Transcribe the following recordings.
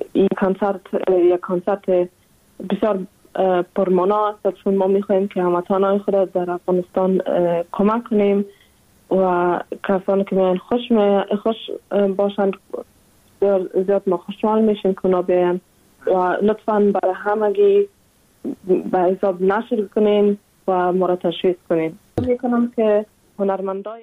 این کنسرت بسیار پرمانا است، چون ما میخواهیم که هموطنان خود در افغانستان کمک کنیم و کسانی که میان خوش باشند زیاد ما خوشحال میشیم که اونا بیان و لطفاً برای همگی به حساب نشر کنین و ما را تشویق کنین. میکنم که هنرمندای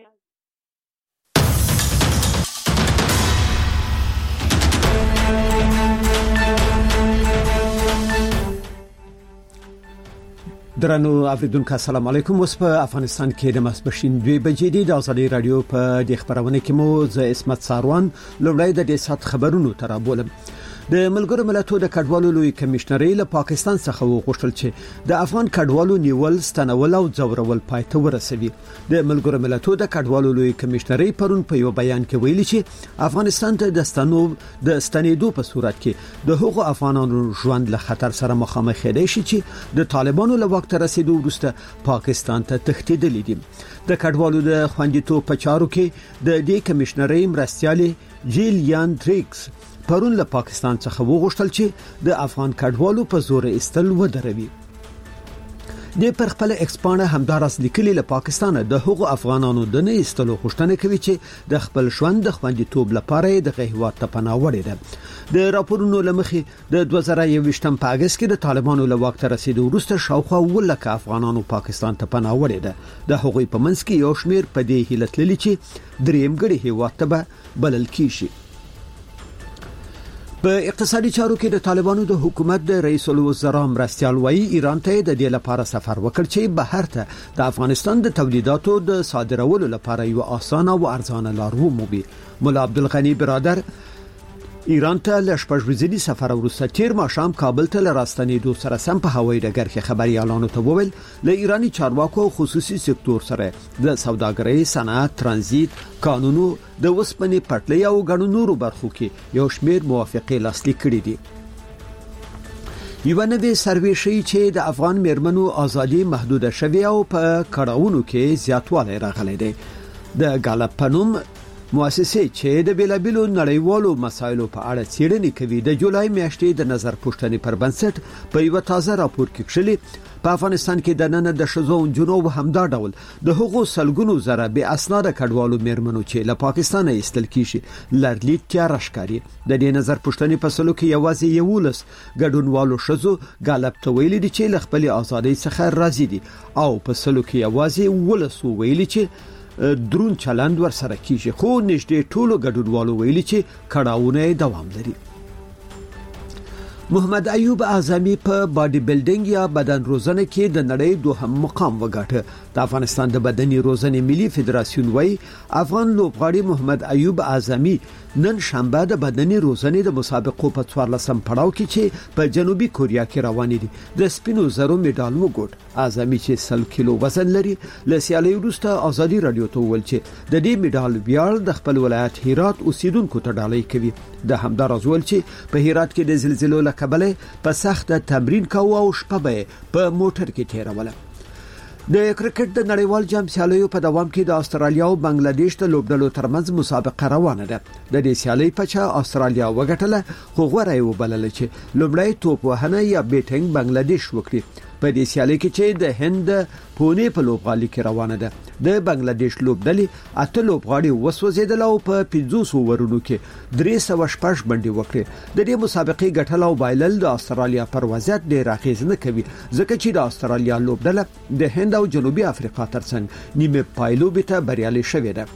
درنو اوریدونکو السلام علیکم. اوس په افغانستان کې د ماسپښین 2 بجې د ازادي رادیو په د خبرونه کې مو ز اسمت ساروان لومړی د دې سات خبرونو ترابولم. د ملګرو ملتونو د کډوالو لوی کمشنري له پاکستان څخه وغوښتل چې د افغان کډوالو نیول ستنول او ځورول پاتې ورسوي. د ملګرو ملتونو د کډوالو لوی کمشنري پرون په یو بیان کې ویلي چې افغانستان ته د ستنېدو په صورت کې د حقوق افغانانو ژوند له خطر سره مخامخ دی چې د طالبانو له وخت رسیدو وروسته پاکستان ته تښتېدلي دي. د کډوالو د خوندیتوب په چارو کې د دې کمشنري مرستيالي جیلیان ټریکس پرون له پاکستان څخه وغوښتل چې د افغان کډوالو په زور استل ودروي. د پر خپل ایکسپانه همدارس لیکلي له پاکستان د حقوق افغانانو د نه استلو غوښتنه کوي چې د خپل ژوند د خوندیتوب لپاره د غهوات ته پناه وړي ده. د راپورونو لمخې د 2021 په اگست کې د طالبانو له وخت رسیدو وروسته شاوخوا 1000 افغانانو پاکستان ته پناه وړي ده. د هغوی په منځ کې یو شمیر په دې هیله تللي چې درېمګړي هیواد ته بلل کیږي. په اقتصادي چارو کې د طالبانو د حکومت د رئیس الوزرا مرستيال وایي ایران ته د دې لپاره سفر وکړ چې بهر ته د افغانستان د تولیداتو د صادرولو لپاره یو اسانه او ارزانه لار ومومي. مولا عبدالغنی برادر ایران ته له شپږ سفر وروسته تیر ماښام کابل ته راستنېدو سره سم په هوایي ډګر کې خبريالانو ته وویل له ایرانی چارواکو خصوصي سکتور سره د سوداګرۍ، صنعت، ترانزیت، قانونو د وسپنې پټلۍ او غنو نورو برخو کې یو شمیر موافقې لاسلیک کړې دي. یو نوې سروې شي چې د افغان میرمنو ازادي محدوده شوی او په کړهونو کې زیاتوالی راغلی دی. د غالب پنوم مؤسسه چې د بیلابیلو نړیوالو مسایلو په اړه څېړنې کوي د جولای میاشتې د نظر پوښتنې پر بنسټ په یو تازه راپور کې کښلي په افغانستان کې د نن د شذو جنوب همدا ډول د حقوق سلګونو زره به اسناد کډوالو میرمنو چې له پاکستانه ایستل کیږي لړلید تیار ښکاري. د دې نظر پوښتنې په سلو کې یوازې 11 ګډونوالو شذو غالب ته ویلي دي چې له خپل ازادۍ څخه راضي دي او په سلو کې یوازې 11 ویلي چې درون چلند ور سره کیږي، خو نږدې ټولو ګډونوالو ویلي چې کړهونه دوام لري. محمد ایوب اعظمي په باډي بلډینګ یا بدن روزنه کې د نړۍ دوهم مقام وګاټه. د افغانستان د بدني روزنې ملي فدراسیون وایي افغان لوبغاړي محمد ایوب اعظمي نن شنبه د بدني روزنې د مسابقو په 14 پړاو کې چې په جنوبي کوریا کې روان دي د سپینو زرو میډال وګټ. اعظمي چې 100 کیلو وزن لري له سیالي وروسته ازادي رادیو ته ویل چې د دې میډال ویاړ د خپل ولایت هرات اوسیدونکو ته ډالۍ کوي. د همدار ازول چې په هرات کې د زلزلو لکبله په سخت تمرین کاوه او شپه به په موټر کې تیروله. د کرکټ د نړیوال جام سیالیو په دوام کې د استرالیا او بنگلاديش د لوبډلو ترمنځ مسابقه روانه ده. د دې سیالي په چا استرالیا وګټله خو غوړې وبلل چې لومړی توپ وهنه یا بیټینګ بنگلاديش وکړي. په دې سیالي کې چې د هند پونه په لوبغالي کې روانه ده د بنگلاديش لوبډلې اته لوبغاړي وسوځیدل او په 500 ورونو کې 306 باندې وکړي. د دې مسابقې ګټل او بایلل د استرالیا پر وضعیت ډیر اغیز نه کوي ځکه چې د استرالیا لوبډله د هند او جنوبي افریقا ترڅنګ نیمه پایلوبي ته بریالي شوې ده.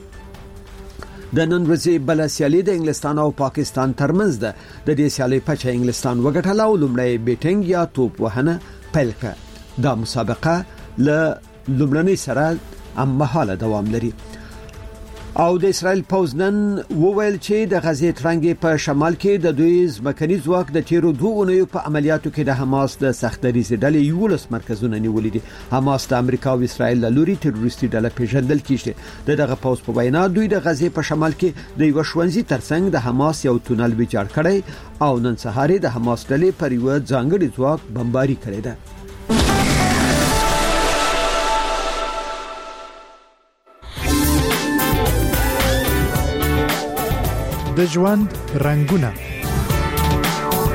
د نن ورځې بل سیالي د انګلستان او پاکستان ترمنځ ده. د دې سیالي په چا انګلستان وګټل او لومړی بیټینګ یا توپ وهنه پیل کړه. دا مسابقه له لومړنۍ سره هممهاله دوام لري. او د اسرائیل پوز نن وویل چې د غزې ترنګ په شمال کې د دوی ځمکني ځواک د تیرو 2 اونیو په عملیاتو کې د حماس د سختدریزې ډلې 11 مرکزونه نیولې دي. حماس د امریکا او اسرائیل له لوري تروریستي ډله پیژندل کیږي. دغه پوز په وینا دوی د غزې په شمال کې د یو شونځي ترڅنګ د حماس یو تونل ویجاړ کړی او نن سهار د حماس ډلې پر یو ځانګړي ځواک بمباري کړې ده. د ژوند رنگونه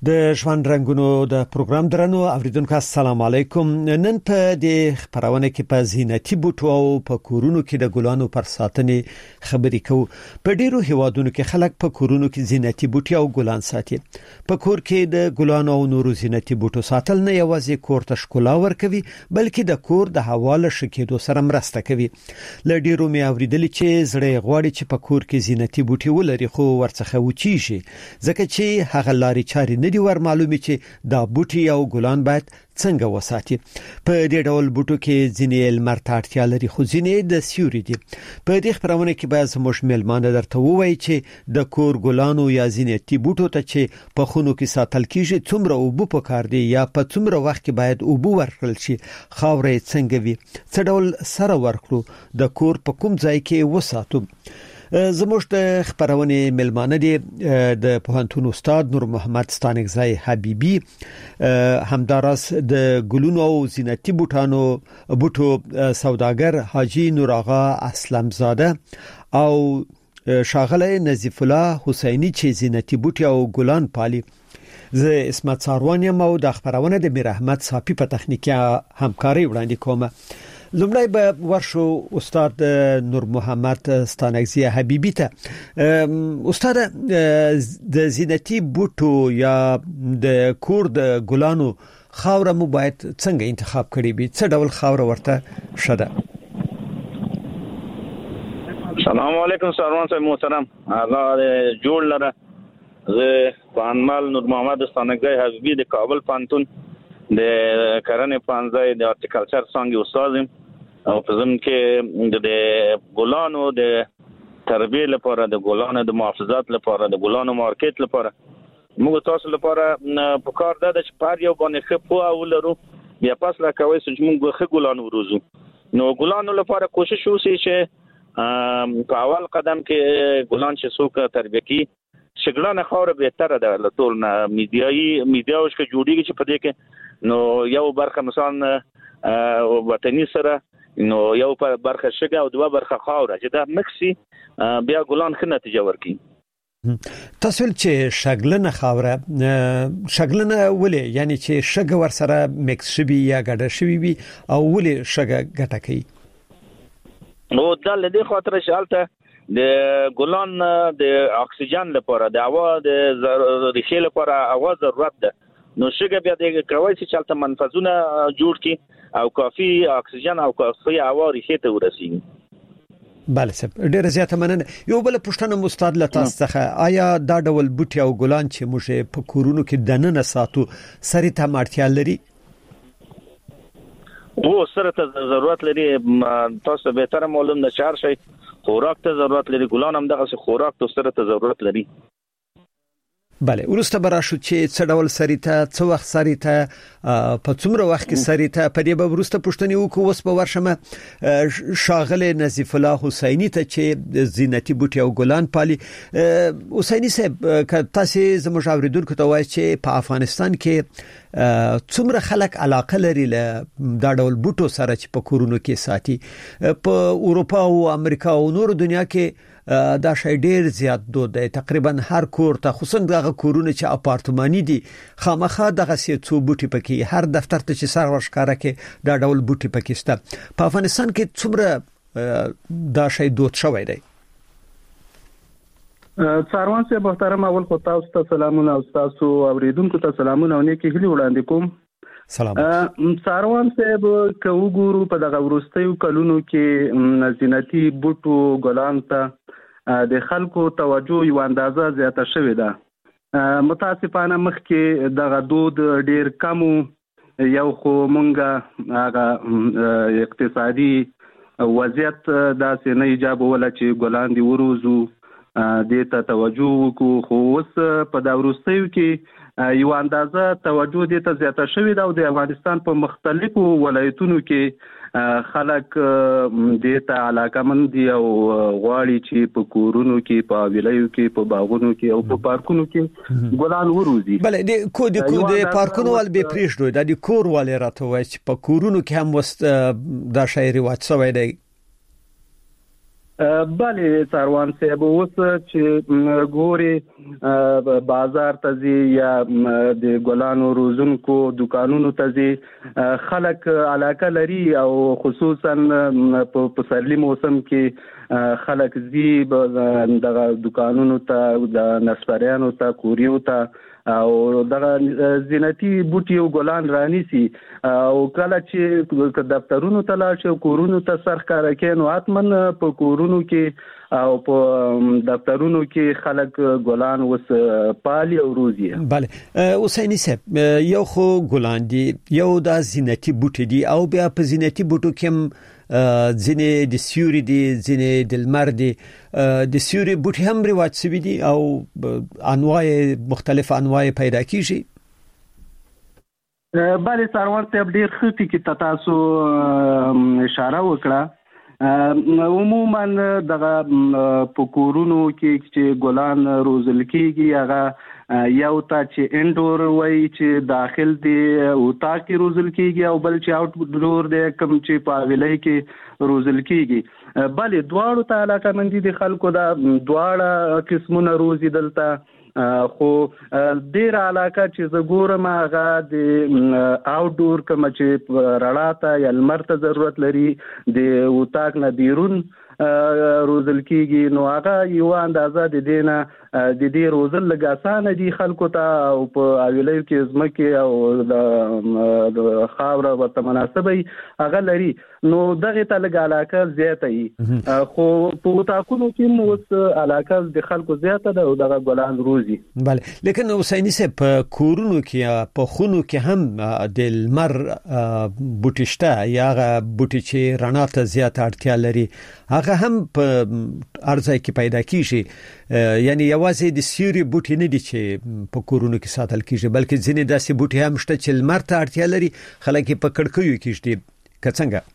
د ژوند رنگونو د پروګرام درنو اوریدونکو السلام علیکم. نن په دې خبرونه کې په زینتي بوټو او په کورونو کې د ګلانو پر ساتنې خبرې کوو. په ډیرو هیوادونو کې خلک په کورونو کې زینتي بوټي او ګلان ساتي. په کور کې د ګلانو او نورو زینتي بوټو ساتل نه یوازې کور ته ښکلا ورکوي بلکې د کور د هوا له ښه کېدو سره مرسته کوي. ل ډیرو مې اوریدل چې زړه غواړي چې په کور کې زینتي بوټي ولري خو ورڅخه وچیږي ځکه چې هغه لاري چاري نه دی ور معلومي چې دا بوټي او ګلان باید څنګه وساتي. په دې ډول بوټو کې ځینې لمر ته اړتیا لري خو ځینې د سیوري دي. په دې خبرونه کې باید زموږ مېلمانه درته ووایي چې د کور ګلانو یا زینتي بوټو ته چې په خونو کې ساتل کیږي څومره اوبه پکار دي یا په څومره وخت کې باید اوبه ورکړل شي، خاورې څنګه وي، څه ډول سره ورکړو، د کور په کوم ځای کې وساتو. زموږ د خبرونه ملمانه دي د پوهنتون استاد نور محمد ستانکزی حبیبی، همدارس د ګلونو او زینتي بوټو سوداګر حاجی نور آغا اسلم زاده او شاغله نظیف الله حسینی چې زینتي بوټي او ګلان پالي. زه اسمت ساروان یم او د خبرونه د میر احمد صافی په تخنیکی همکاري وړاندې کوم. لومړی به ورشو استاد نور محمد ستانکزی حبیبی ته. استاد، د زینتي بوټو یا د کور د ګلانو خاوره مو باید څنګه انتخاب کړي وي؟ څه ډول خاوره ورته شته؟ سلام علیکم سروان صاحب محترم، هغه جوړ لره. زه پانمال نور محمد ستانکزی حبیبی د کابل پانتون د کرنې پانځای د هارټیکلچر څانګې استاد یم او په ضمن کې د ګلانو د تربیه لپاره، د ګلانو د محافظت لپاره، د ګلانو مارکیټ لپاره موږ تاسو لپاره په کار ده چې پر یو باندې ښه پوهه ولرو، بیا پس لا کوي چې موږ ښه ګلانو وروزو. نو ګلانو لپاره کوشش وشي چې په اول قدم کې ګلان چې څوک تربیه کوي شګلانه خاوره بهتره ده له ټول نه. میډیاوش کې جوړیږي چې په دې کې نو یو برخه مثلا وطني سره نو یو برخه شګه او دوه برخه خاوره چې دا مکسي بیا ګلان ښه نتیجه ورکړي. تاسو چې شګلنه خاوره ولې یعنی چې شګه ور سره مکس شوی یا ګډه شوی وي او ولې شګه ګټه کوي؟ نو دا لدې خاطر شالته د ګلان د اکسیجن لپاره د هوا د ریښې لپاره هوا ضرورت ده. نو شګه بیا د کوي چې چالت منفذونه جوړ کی او کافي اکسیجن او کافي هوا ریښې ته ورسیږي. بله صاحب، ډیره زیاته مننه. یو بل پوښتنه استاد له تاسو څخه، آیا دا ډول بوټي او ګلان چې موږ په کورونو کې دننه ساتو سړی ته اړتیا لري؟ او سره ته ضرورت لري. تاسو به تر معلوم ده چار شي خوراک ته ضرورت لري، ګلان هم دغه خوراک ته سره ته ضرورت لري. بله، ورسته براشو چې څه ډول سړی ته څه وخت سړی ته په څومره وخت کې سړی ته په دې به ورسته پوښتنه وکړو. اوس به ورشمه شاغله نظیف الله حسینی ته چې زینتي بوټي او ګلان پالي. حسینی صاحب، که تاسو زموږ اوریدونکو ته وایي چې په افغانستان کې څومره خلک علاقه لري له دا ډول بوټو سره چې په کورونو کې ساتي؟ په اروپا او امریکا او نور دنیا کې دا شی ډیر زیات دود دی. تقریبا هر کور ته، خصوصا دغه کورونه چې اپارتماني دي، خامخا دغه څو بوټي پکې، هر دفتر ته چې سر ورشکاره کې دا ډول بوټي پکې شته. په افغانستان کې څومره دا شی دود شوی دی؟ ساروان صاحب محترم، اول خو تاسو ته سلامونه او تاسو اوریدونکو ته سلامونه او نیکی هیله وړاندې کوم. سلام. ساروان صاحب، که وګورو په دغه وروستیو کلونو کې زینتي بوټو ګلان ته د خلکو توجه یو اندازه زیاته شوې ده. متاسفانه مخکې دغه دود ډیر کم، یو خو مونږه هغه اقتصادي وضعیت داسې نه ایجابوله چې ګلان دی وروزو دې ته توجه وکړو. خو اوس په دا وروستیو کې یو اندازه توجه دې ته زیاته شوې ده او د افغانستان په مختلفو ولایتونو کې خلک دې ته علاقمند دي او غواړي چې په کورونو کې، په ویلایو کې، په باغونو کې او په پارکونو کې ګلان وروزي. بله، د پارکونو ول به پریښدو، د کور ول راته وایي چې په کورونو کې هم دا شی رواج شوی دی. بله سروان صاحب اوس چې ګوري بازار ته ځي یا د ګلانو روزونکو دکانونو ته ځي خلک علاقه لري او خصوصا په پسرلي موسم کې خلک ځي د دکانونو ته د نسپریانو ته کوریو ته او دغه زینتی بوټي او ګلان رانیسي او کله چې دفترونو ته لاړ شي کورونو ته سرخاره کوي نو اتمن په کورونو کې او په دفترونو کې خلک ګلان وس پالي او روزي. بله حسینی صاحب یو خو ګلان دي یو د زینتی بوټي دي او بیا په زینتی بوټو کې ځینې د سیوري دي ځینې د لمر دي د سیوري بوټي هم رواج شوي دي او انواع مختلف انواع پیدا کیږي. بله سروان صاحب ډیر ښه کې تاسو اشاره وکړه عموما دغه په کورونو کې چې ګلان روزل کیږي هغه یو تا چې انډور وای چې داخل دی او تا کې روزل کیږي او بل چې آوټ ډور دی کوم چې په ویلای کې روزل کیږي. بله دواړو ته علاقه مندي د خلکو دا دواړه قسمونه روزي دلته خو ډیر علاقه چې زګورم هغه د آوټ ډور کوم چې رڼا ته یا لمر ته ضرورت لري د اوتاق نه بیرون روزل کیږي نو هغه یو اندازه د دینه د دې روزل لګاسانه دي خلکو ته او په اویلای کې زمکه او د خاور ورته مناسبه هغه لري نو دغه ته لګ علاقه زیاته ای خو په تاکونو کې مو علاقه د خلکو زیاته ده او دغه ګلان روزي. بله لیکن حسینی صاحب په کورونو کې په خونو کې هم د لمر بوټشته یا بوټی چې رڼا ته زیات اړتیا لري هغه هم په ارزای کې پیدا کیږي یعنی یوازې د سیوري بوټي نه دي چې په کورونو کې ساتل کیږي بلکې ځینې داسې بوټي هم شته چې لمر ته اړتیا لري خلک په کړکیو کې شته که څنګه.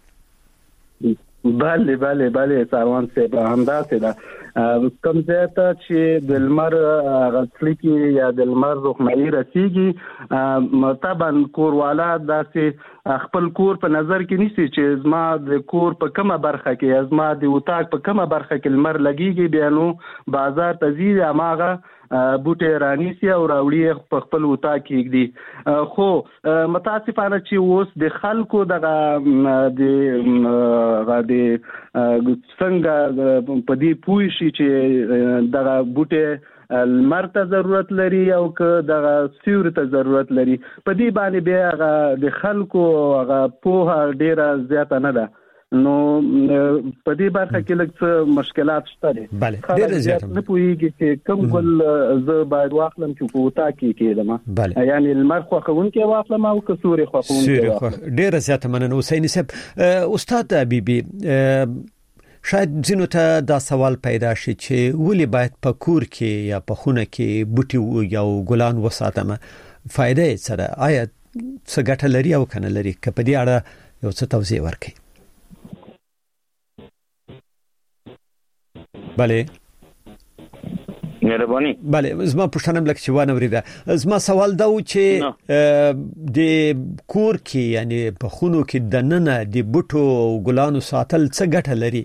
بله سروان صاحب همداسې ده کوم ځای ته چې د لمر غسلی کې یا د لمر روښنایي رسیږي طبعا کوروالا داسې خپل کور په نظر کې نیسي چې زما د کور په کومه برخه کې زما د اوتاق په کومه برخه کې لمر لګیږي بیا نو بازار ته ځي اماغه بوټي رانیسي او راوړي په خپل اوتاق کې دي خو متاسفانه چې اوس د خلکو دغه د څنګه په دې پوي شي چې دغه بوټي لمر ته ضرورت لري او که دغه سیوري ته ضرورت لري په دې باندې بیا د خلکو هغه پوهه ډیره زیاته نه ده نو په دې برخه کې لږ مشکلات شته دي. بله ډیره زیاته نه پوهیږي چې کوم ګل زه باید واخلم چې په وتا کې کېدم یعنی لمر خوښونکي واخلم او که سوري خوښونکي واخلم. ډیره زیاته مننه حسینی صاحب. استاد حبیبي شاید ځینو ته دا سوال پیدا شي چې ولې باید په کور کې یا په خونه کې بوټي یا ګلان وساتم فائدې څه ده آیا څه ګټه لري او کنه لري که په دې اړه یو څه توضیح ورکړئ. بله مهرباني. بله زما پوښتنه لکه چې وانه ورېده زما سوال دا و چې د کور کې یعنی په خونو کې د ننه د بوټو او ګلانو ساتل څه ګټه لري؟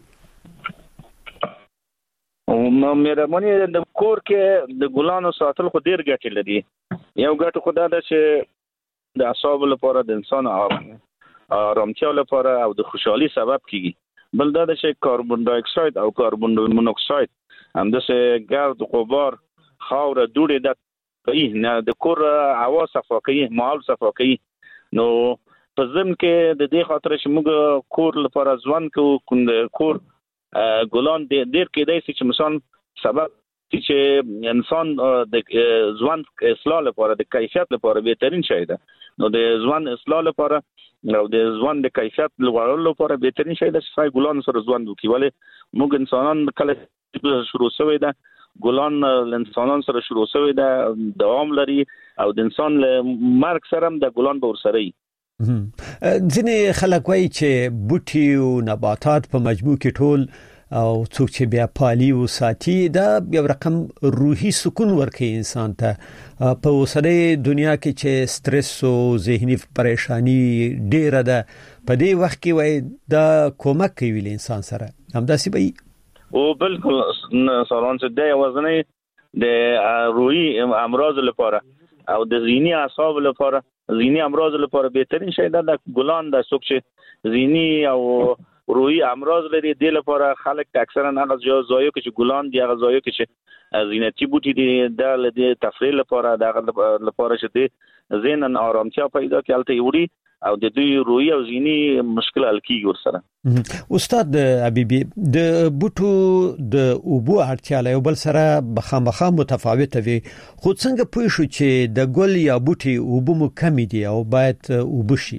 مهرباني د کور کې د ګلانو ساتل خو ډیر ګټه لري. یو ګټه خو دا ده چې د اعصاب لپاره د انسان آرامتیا لپاره او د خوشحالي سبب کیږي. بل دا ده چې کاربن ډای اکساید او کاربن مونوکساید همداسې ګرد غبار خاوره دوړې د کوي نه د کور هوا صفا کوي ماحول صفا کوي نو په ضمن کې د دې خاطر چې موږ کور لپاره ځوان کور ګلان ډیر کېدای شي چې مثلا سبب چې انسان د ځوان اصلاح لپاره د کیفیت لپاره بهترین شی ده نو د ځوان اصلاح لپاره او د ځوان د کیفیت لوړولو لپاره بهترین شی ده چې ګلان سره ځوان وکړي ولې موږ انسانان کله شروع شوی ده ګلان انسانان سره شروع شوی ده دوام لري او د انسان له مرګ سره هم د ګلان به ورسره وي. ځینې خلک وایي چې بوټي او نباتات په مجموع کې ټول او څوک چې بیا پالي او ساتي دا یو رقم روحي سکون ورکوي انسان ته په اوسنۍ دنیا کې چې سټرس او ذهني پریشانی ډیره ده په دې وخت کې وای دا کومک کوي انسان سره همداسې وي. او بالکل سروان صاحب د وزنه د روحي امراض لپاره او د ذهني اعصاب لپاره ذهني امراض لپاره بهترین شی د ګلان د سوک چې ذهني او روحي امراض لري د لپاره خلک اکثرا هغه ځایو کې چې ګلان دی هغه ځایو کې چې زینتي بوټي دي د تفریح لپاره د لپاره چې د ذهن آرامتیا پیدا کړي وړي او د دوی روحي او ذهني مشکل حل کیږي ورسره. استاد حبیبي د بوټو د اوبو اړتیا له بل سره بخامخه متفاوته وي خو څنګه پوه شو چې د ګل یا بوټي اوبو مو کم دي او باید اوبو شي؟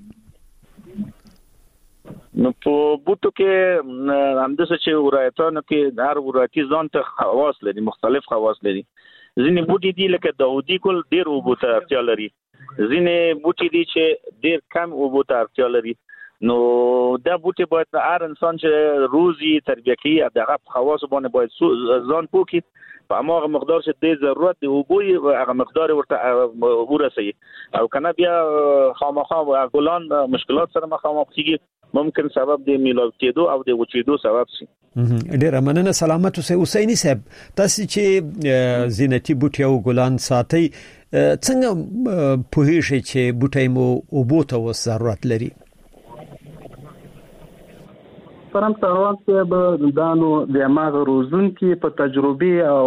نو په بوټو کې همداسې چې ورایتانو کې هر ورایتي ځان ته خواص لري مختلف خواص لري. ځینې بوټي دي لکه داودي ګل ډېر اوبو ته اړتیا لري، ځینې بوټي دي چې ډېر کم اوبو ته اړتیا لري. نو دا بوټي باید هر انسان چې روزي تربیه کوي دغه خواص باندې باید ځان پوکي په هغه مقدار چې د ضرورت دی اوبو هغه مقدار ورته ورسي او کنه بیا خامخا ګلان مشکلات سره مخامخ کیږي ممکن سبب د میلاد کېدو او د وچېدو سبب شي. ډیر مننه سلامت اوسئ حسیني صاحب. تاسو چې زینتي بوټي او ګلان ساتي څنګه پوهیږئ چې بوټي مو اوبو ته ضرورت لري؟ پرم سروان صاحب دانو د ماغ روزون کې په تجربه او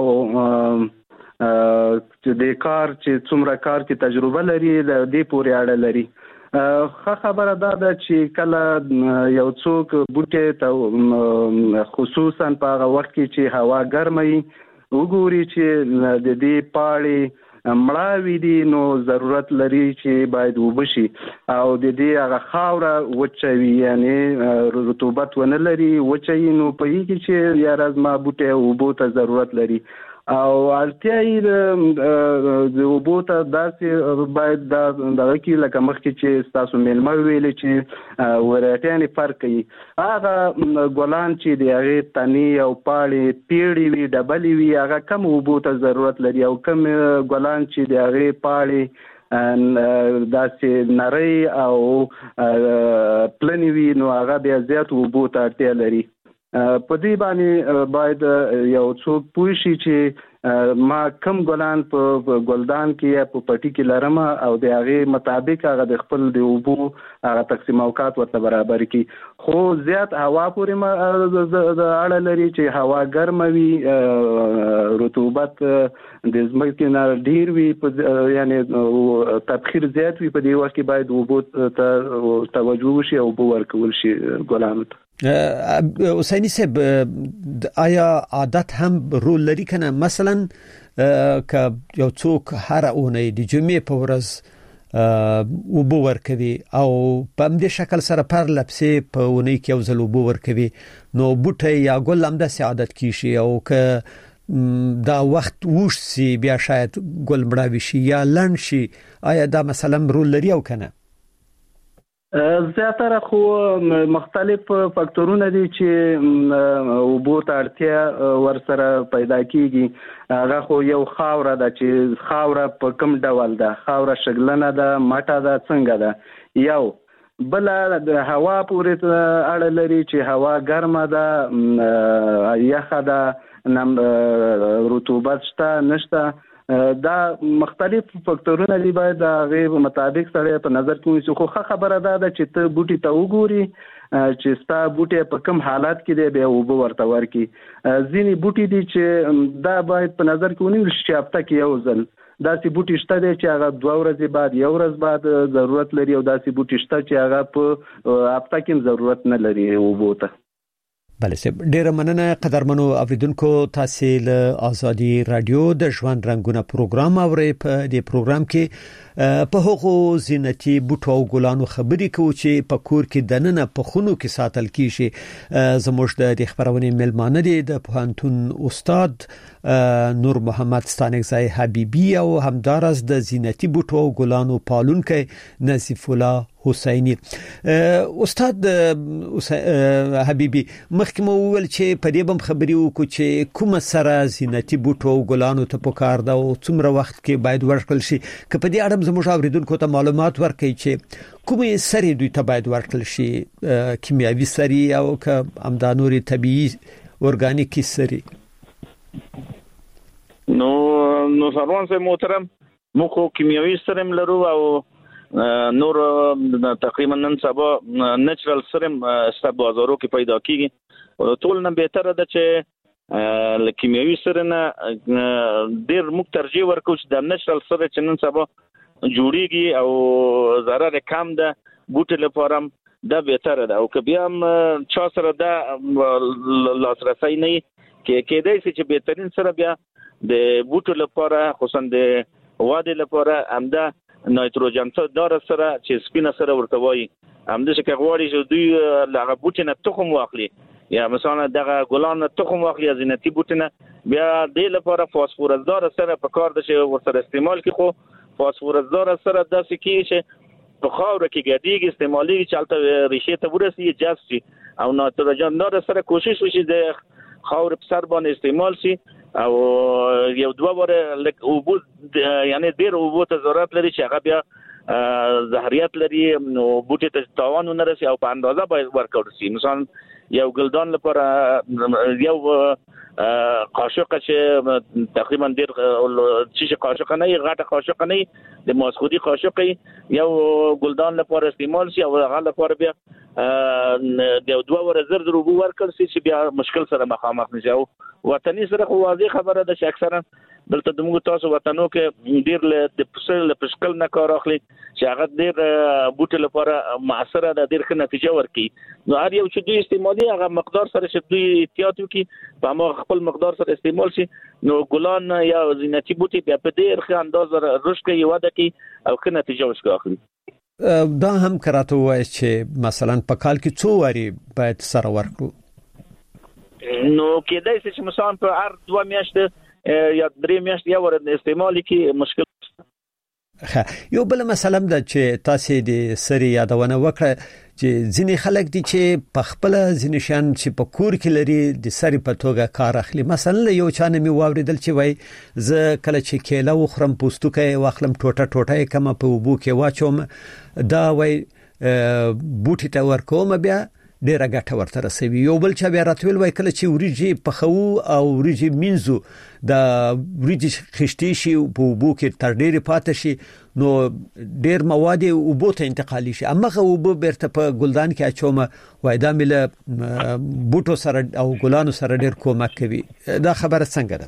چې د کار چې څومره کار کې تجربه لري د دې پورې اړه لري. خبره ده چې کله یو څوک بوټي ته خصوصا په هغه وخت کې چې هوا ګرمه وګوري چې د دې پاړې مړاوي دي نو ضرورت لري چې باید وبشي او د دې هغه خاوره وچوي یعنی رطوبت ونه لري وچوي نو په یی چې یا راز ما بوټي وبو ته ضرورت لري او اړتیا د وبو ته داسې باید دغه کې لکه مخکې چې تاسو ملما ویل چې وراتېنې فرق کوي هغه ګلان چې د هغه تني او پاړې پیړې وي ډبلې وي هغه کم وبو ته ضرورت لري او کم ګلان چې د هغه پاړې داسې نری او پلنې وي نو هغه بیا زیات وبو ته اړتیا لري. په دې باندې باید یو څوک پوه شي چې ما کم ګلان په ګلدان کې یا په پټي کې لرم او د هغه مطابق هغه د خپل د اوبو هغه تقسیم اوقات ورته برابر کی. خو زیات هوا پورې اړه لري چې هوا ګرمه وي رطوبت د ځمکې نه ډیر وي یعنی تبخیر زیات وي په دې وخت کې باید اوبو ته توجه وشي او اوبو ورکول شي ګلانو ته. حسیني صاحب آیا عادت هم رول لري کنه مثلا که یو څوک هر اونۍ د جمعې په ورځ اوبو ورکوي او په همدې شکل سره پر لپسې په اونۍ کې یو ځل اوبو ورکوي نو بوټي یا ګل همداسې عادت کیشي او که دا وخت وښ سي بیا شاید ګل مړاوي شي یا لنډ شي آیا دا مثلا رول لري او کنه؟ زیاتره خو مختلف فاکتورونه دي چې اوبو ته اړتیا ورسره پیدا کیږي. هغه خو یو خاوره ده چې خاوره په کوم ډول ده خاوره شګلنه ده ماټه ده څنګه ده یو بل د هوا پورې اړه لري چې هوا ګرمه ده یخه ده رطوبت شته نشته دا مختلف فاکتورونه دي باید هغه مطابق سره په نظر کې ونیسو. خو خبره ده چې ته بوټي ته وګوري چې ستا بوټي په کوم حالات کې دی بیا اوبه ورته ورکي. ځینې بوټي دي چې دا باید په نظر کې ونیول شي هفته کې یو ځل داسې بوټي شته دی چې هغه 2 ورځې بعد یو ورځ بعد ضرورت لري او داسې بوټي شته چې هغه په هفته کې ضرورت نه لري اوبو ته. بله سب ډیره مننه قدرمنو اوریدونکو تاسو له ازادي رادیو د ژوند رنگونه پروګرام اورئ. په دې پروګرام کې په هغو زینتي بوټو او ګلانو خبرې کوو چې په کور کې دننه په خونو کې ساتل کیږي. زموږ د خبرونې ملمانه دي د پوهنتون استاد نور محمد ستانکزی حبیبی او همدارس د زینتي بوټو او ګلانو پالونکی نصیف الله حسینی. استاد حبیبی مخکې مو ویل چې په دې بم خبرې وکړو چې کومه سره زینتي بوټو او ګلانو ته پکار ده او څومره وخت کې باید ورکړل شي که په دې اړه زموږ اوریدونکو ته معلومات ورکړي چې کومه سری دوی ته باید ورکړل شي کیمیاوي سری او که امدا نوري طبيعي اورګانیک سری؟ نو سروان صاحب محترم موږ کیمیاوي سرم لرو او نور تقریبا نن سبا نېچرل سرم ست بازارو کې پیدا کیږي ټول نه بهتره ده چې کیمیاوي سرنه ډیر موږ ترجیح ورکو چې د نېچرل سر چې نن سبا جوړیږي او ضرر کم ده بوټي لپاره دا بهتره ده او که بیا هم چا سره دا لاسرسي نه کېدای شي چې بهترین سره بیا د بوټو لپاره خصوصا د واده لپاره همدا نایتروجن دار سره چې سپینه سره ورته وایي همدا چې غواړي چې دوی لغه بوټي نه تخم واخلي یا مثلا دغه ګلان تخم واخلي زینتي بوټي نه بیا د لپاره فاسفورس دار سره په کار د چې ورسره استعمال کی خو فاسفورس دار سره داسې کی چې په خاور کې ګډیږي استعمالي چالتہ ریشه ته ورسي جذب شي او نایتروجن دار سره کوشش وشي د خاور په سر باندې استعمال شي او یو دوه وره لکه اوبو یعنی ډیر اوبو ته ضرورت لري چې هغه بیا زهریات لري نو بوټي ته تاوان نه رسي او په اندازه باید ورکړل شي مثلا یو ګلدان لپاره یو قاشقه چې تقریبا ډیر چې قاشقه نه غټه قاشقه نه د ماسخودي قاشقه یو ګلدان لپاره استعمال شي او هغه لپاره بیا د دوه ور زر ضروري ورکړل شي چې بیا مشکل سره مخامخ نشي او وطني سره خو واضح خبره ده چې اکثرا دلته د موږ تاسو وطنو کې ډیر د پسل پسکل نه کار اخلي چې هغه ډیر بوټي لپاره معاصره ده ډیر ښه نتیجه ورکړي نو هر یو چې دوی استعمالي هغه مقدار سره چې دوی احتیاط وکړي په هغه خپل مقدار سره استعمال شي نو ګلان یا زینتي بوټي بیا په ډیر ښه اندازه رشد کوي وده کوي او ښه نتیجه ورکړي دا هم کراته وایي چې مثلا په کال کې څو واری باید سره ورکړو نو کېدای شي چې مثلا په هر 2 میاشتې یا 3 میاشتې یا ور استعمال کې مشکل یو بل مثلا د چې تاسو د سری یادونه وکړه چې ځینې خلک دي چې په خپل ځینې شان چې په کور کې لري د سری په توګه کار اخلي مثلا یو چانه می واوریدل چې وای زه کله چې کېله وخورم پوستوکې واخلم ټوټه کما په وبو کې واچوم دا وای بوټي ته ورکوم بیا ډیره ګټه ورته رسوي یو بل چا بیا راتول وای کله چې وریجې پخو او وریجې مینځو د وریجې خشتي شي په وبو کې تر ډیره پاتې شي نو ډیر مواد وبو ته انتقالي شي امغه وبو بیرته په ګلدان کې اچوم وای دا مل بوټو سره او ګلانو سره ډیر کومک کوي دا خبره څنګه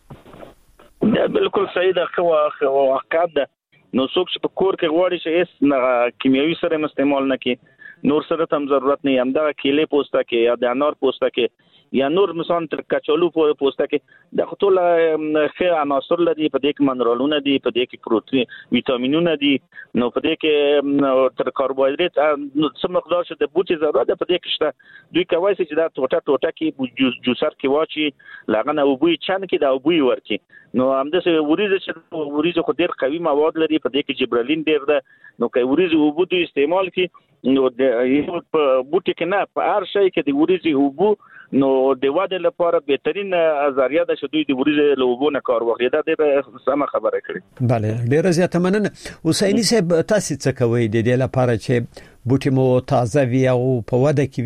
ده بالکل صحیح ده خو واقعیت ده نو څوک چې په کور کې غواړي چې هیڅ کیمیاوي سره استعمال نه کوي نور سره تم ضرورت نه هم دا کېله پوسټه کې یا د انار پوسټه کې یا نور مثلا تر کچالو پوسټه کې د خپل ښه عناصر لري په دې کې منرالونه دي په دې کې پروتین ویټامینونه دي نو په دې کې تر کاربوهایډریټ څه مقدار چې د بوټي ضرورت په دې کې شته دوی کوي چې دا ټوټه کې جوسر کې واچي لغنه او بوی چان کې دا بوی ورکی نو همداسې وریځ خو ډیر قوي مواد لري په دې کې جبرالین ډیر ده نو کوي وریځ او بوټي استعمال کی نو د په بوټي کې نه په هر شي کې د وریځ او بو نو د واده لپاره بهترین ذریعہ ده چې دوی د وریځ له وبو نه کار واخلي دا ډیره سمه خبره کړي bale ډیره زیاته مننه حسینی صاحب تاسو څه کوي د دې لپاره چې بوټي مو تازه وي او په واده کې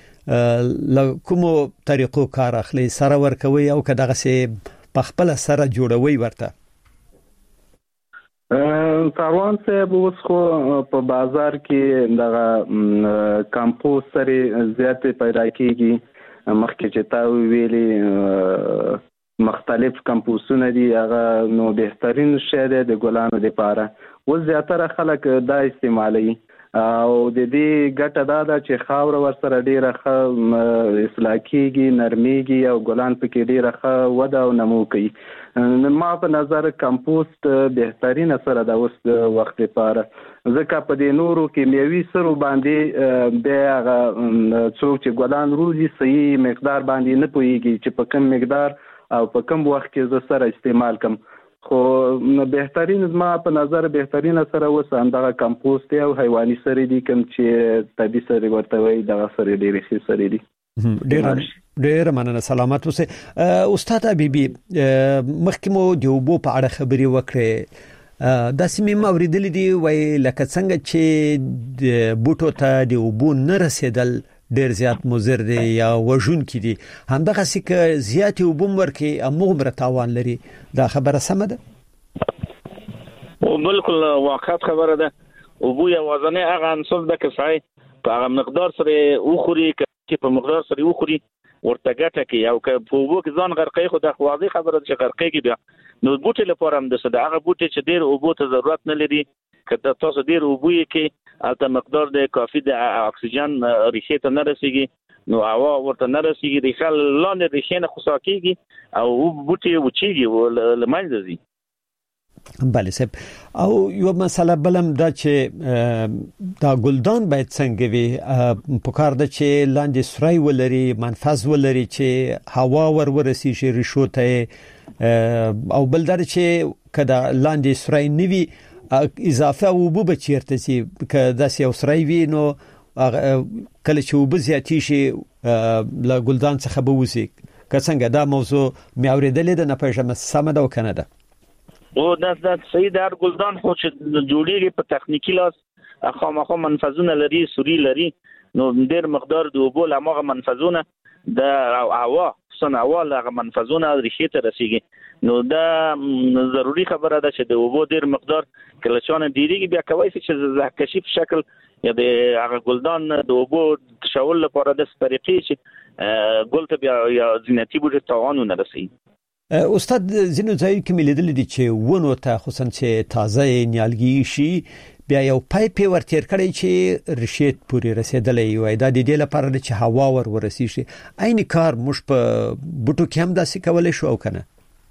وي کومو طریقو کار اخلي سره ور کوي او کداغه سي په خپل سره جوړوي ورته سروان صاحب اوس خو په بازار کې دغه کمپوست سره زیات پیدا کیږي مخکې چې تا ویلي مختلف کمپوستونه دي هغه نو بهترین شی دی د ګلانو لپاره اوس زیاتره خلک دا استعمالوي او د دې ګټه دا ده چې خاور ورسره ډیره ښه اصلاح کیږي نرمیږي او ګلان پکې ډیره ښه وده او نمو کوي ما په نظر کمپوست بهترین سره د اوس وخت لپاره ځکه په دې نورو کیمیاوي سرو باندې بیا څوک چې ګلان روزي صحیح مقدار باندې نه پوهیږي چې په کم مقدار او په کم وخت کې زه سره استعمال کوم خو بهترین زما په نظر بهترین سره اوس همدغه کمپوست او حیواني سره دي کوم چې طبي سره ورته وي دغه سره ډېر ښه سره دي ډېر مننه سلامت اوسه استاد حبیبي مخکې مو د وبو په اړه خبري وکړې دا سیمه موریدلې دی وای لکه څنګه چې د بوټو ته د وبو نه رسیدل ډیر زیات مضر دي یا وژونکي دي همدغه سکه زیات وبم ورکي امغه تاوان لري دا خبره سمه ده او بالکل واقعیت خبره ده او بو یو وزنه هغه عنصر د کسای په هغه مقدار سره وخوري چې په مقدار سره وخوري ورته ګټه کوي او که په وبو کې ځان غرقې خو د خوازي خبره چې غرقې کې بیا نو بوټي لپاره هم د صدا هغه بوټي چې ډیر وبو ته ضرورت نه لري کله تاسو ډیر وبو یې کې البته مقدار د کافي د اکسیجن ریښې ته نه رسیږي نو هوا ورته نه رسیږي ریښه لاندې ریښې نه خصا کیږي او بوټي وچیږي لمنځه ځي بله صاحب او یو مسله بلم دا چې دا ګلدان باید څنګه وي په کار د چې لاندې سوري ولري منفذ ولري چې هوا ورسي شي رشوته او بلدار چې کدا لاندې سوري نوي اضافه وبو بچیرته سي کدا سي سوري وي نو کله چې وب زیاتی شي لا ګلدان څخه به وسی که څنګه دا موضوع مې اوریدلې ده نه پېژنم سم ده وکنه ده او دا صحیح دار ګلدان خو چې جوړیږي په تخنیکی لاس خامخا منفذونه لري سوري لري نو ډیر مقدار د وبو لمغه منفذونه د هوا صنعوا لغه منفذونه ریښې ته رسیږي نو دا ضروری خبره ده چې د وبو ډیر مقدار کله چانه ډیریږي بیا کوي چې کشف شکل یا د هغه ګلدان د وبو شاول لپاره د طریقې چې ګل ته بیا یا زینتی بوجه توانونه رسي استاد زینو ځای کې ملیدل دي چې ونه ته خصوصا چې تازه نیالګي شي بیا یو پایپ ورتیر کړی چې رشید پوری رسیدلې وي دا د دې لپاره چې هوا ورسي شي عین کار مش په بوټو کې هم داسې کولای شو او کنه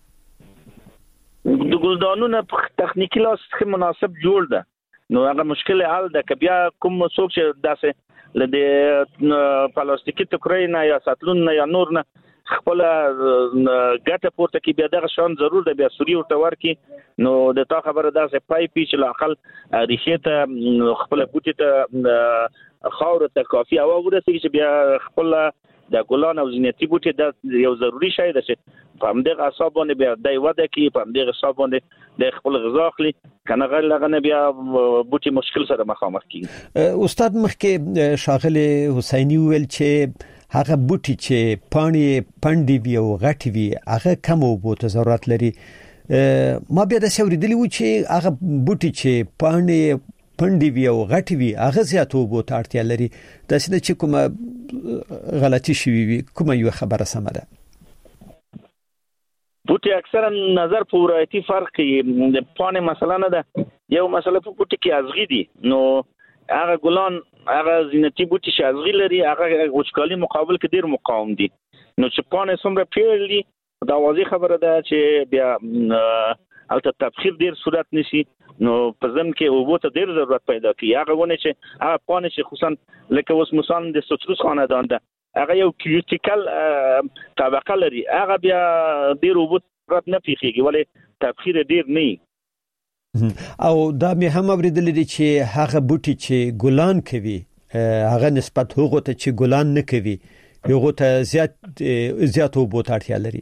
د ګلدانونو په تخنیکی لاس څخه مناسب جوړ ده نو هغه مشکل حل ده که بیا کوم څوک چې داسې لدې پلاستیکي ټوکرې نه یا ساتلون نه یا نور نه خپل ګټه پورته کې بیا دغه شان ضرور ده بیا سوري ورته ورکی نو د تا خبره ده چې پایپ چې لاخل ریښې ته خپل بوټي ته خاور ته کافي هوا ورسېږي چې بیا خپل د ګلان او زینتي بوټي د یو ضروری شی ده چې په همدغه حساب باندې بیا د وده کې په همدغه حساب باندې د خپل غذا اخلي کنه غیر لغنه بیا بوټي مشکل سره مخامخ کیږي استاد مخکې شاغله حسینی ویل چې هغه بوټي چې پانی پندې وی او غټي وی هغه کم او بوته ضرورت لري ما بیا د سوریدلی و چې هغه بوټي چې پانی پندې وی او غټي وی هغه زیاتو بوته اړتیا لري د څه چې کومه غلطي شوی وي کومه یو خبره سمه ده بوټي اکثرا نظر په ورایتي فرق د پانی مثلا نه ده یو مسله په بوټي کې ازغي دي نو هغه ګلان هغه زینتي بوټي چې ازغي لري هغه وچکالي مقابل کې ډیر مقاوم دي نو چې پانی څومره پیړلی دا واضح خبره ده چې بیا البته تبخیر ډیر صورت نشي نو په ځم کې وبو ته ډیر ضرورت پیدا کوي هغه ونه چې هغه پانی چې خصوصا لکه اوس مثلا د سټروس خاندان ده هغه یو کریټیکل طبقه لري هغه بیا ډیر وبو ضرورت نه پیخيږي ولې تبخیر ډیر نه او دا مې هم اوریدل دي چې هغه بوټي چې ګلان کوي هغه نسبت هغه ته چې ګلان نه کوي یو ته زیات وبو ته اړتیا لري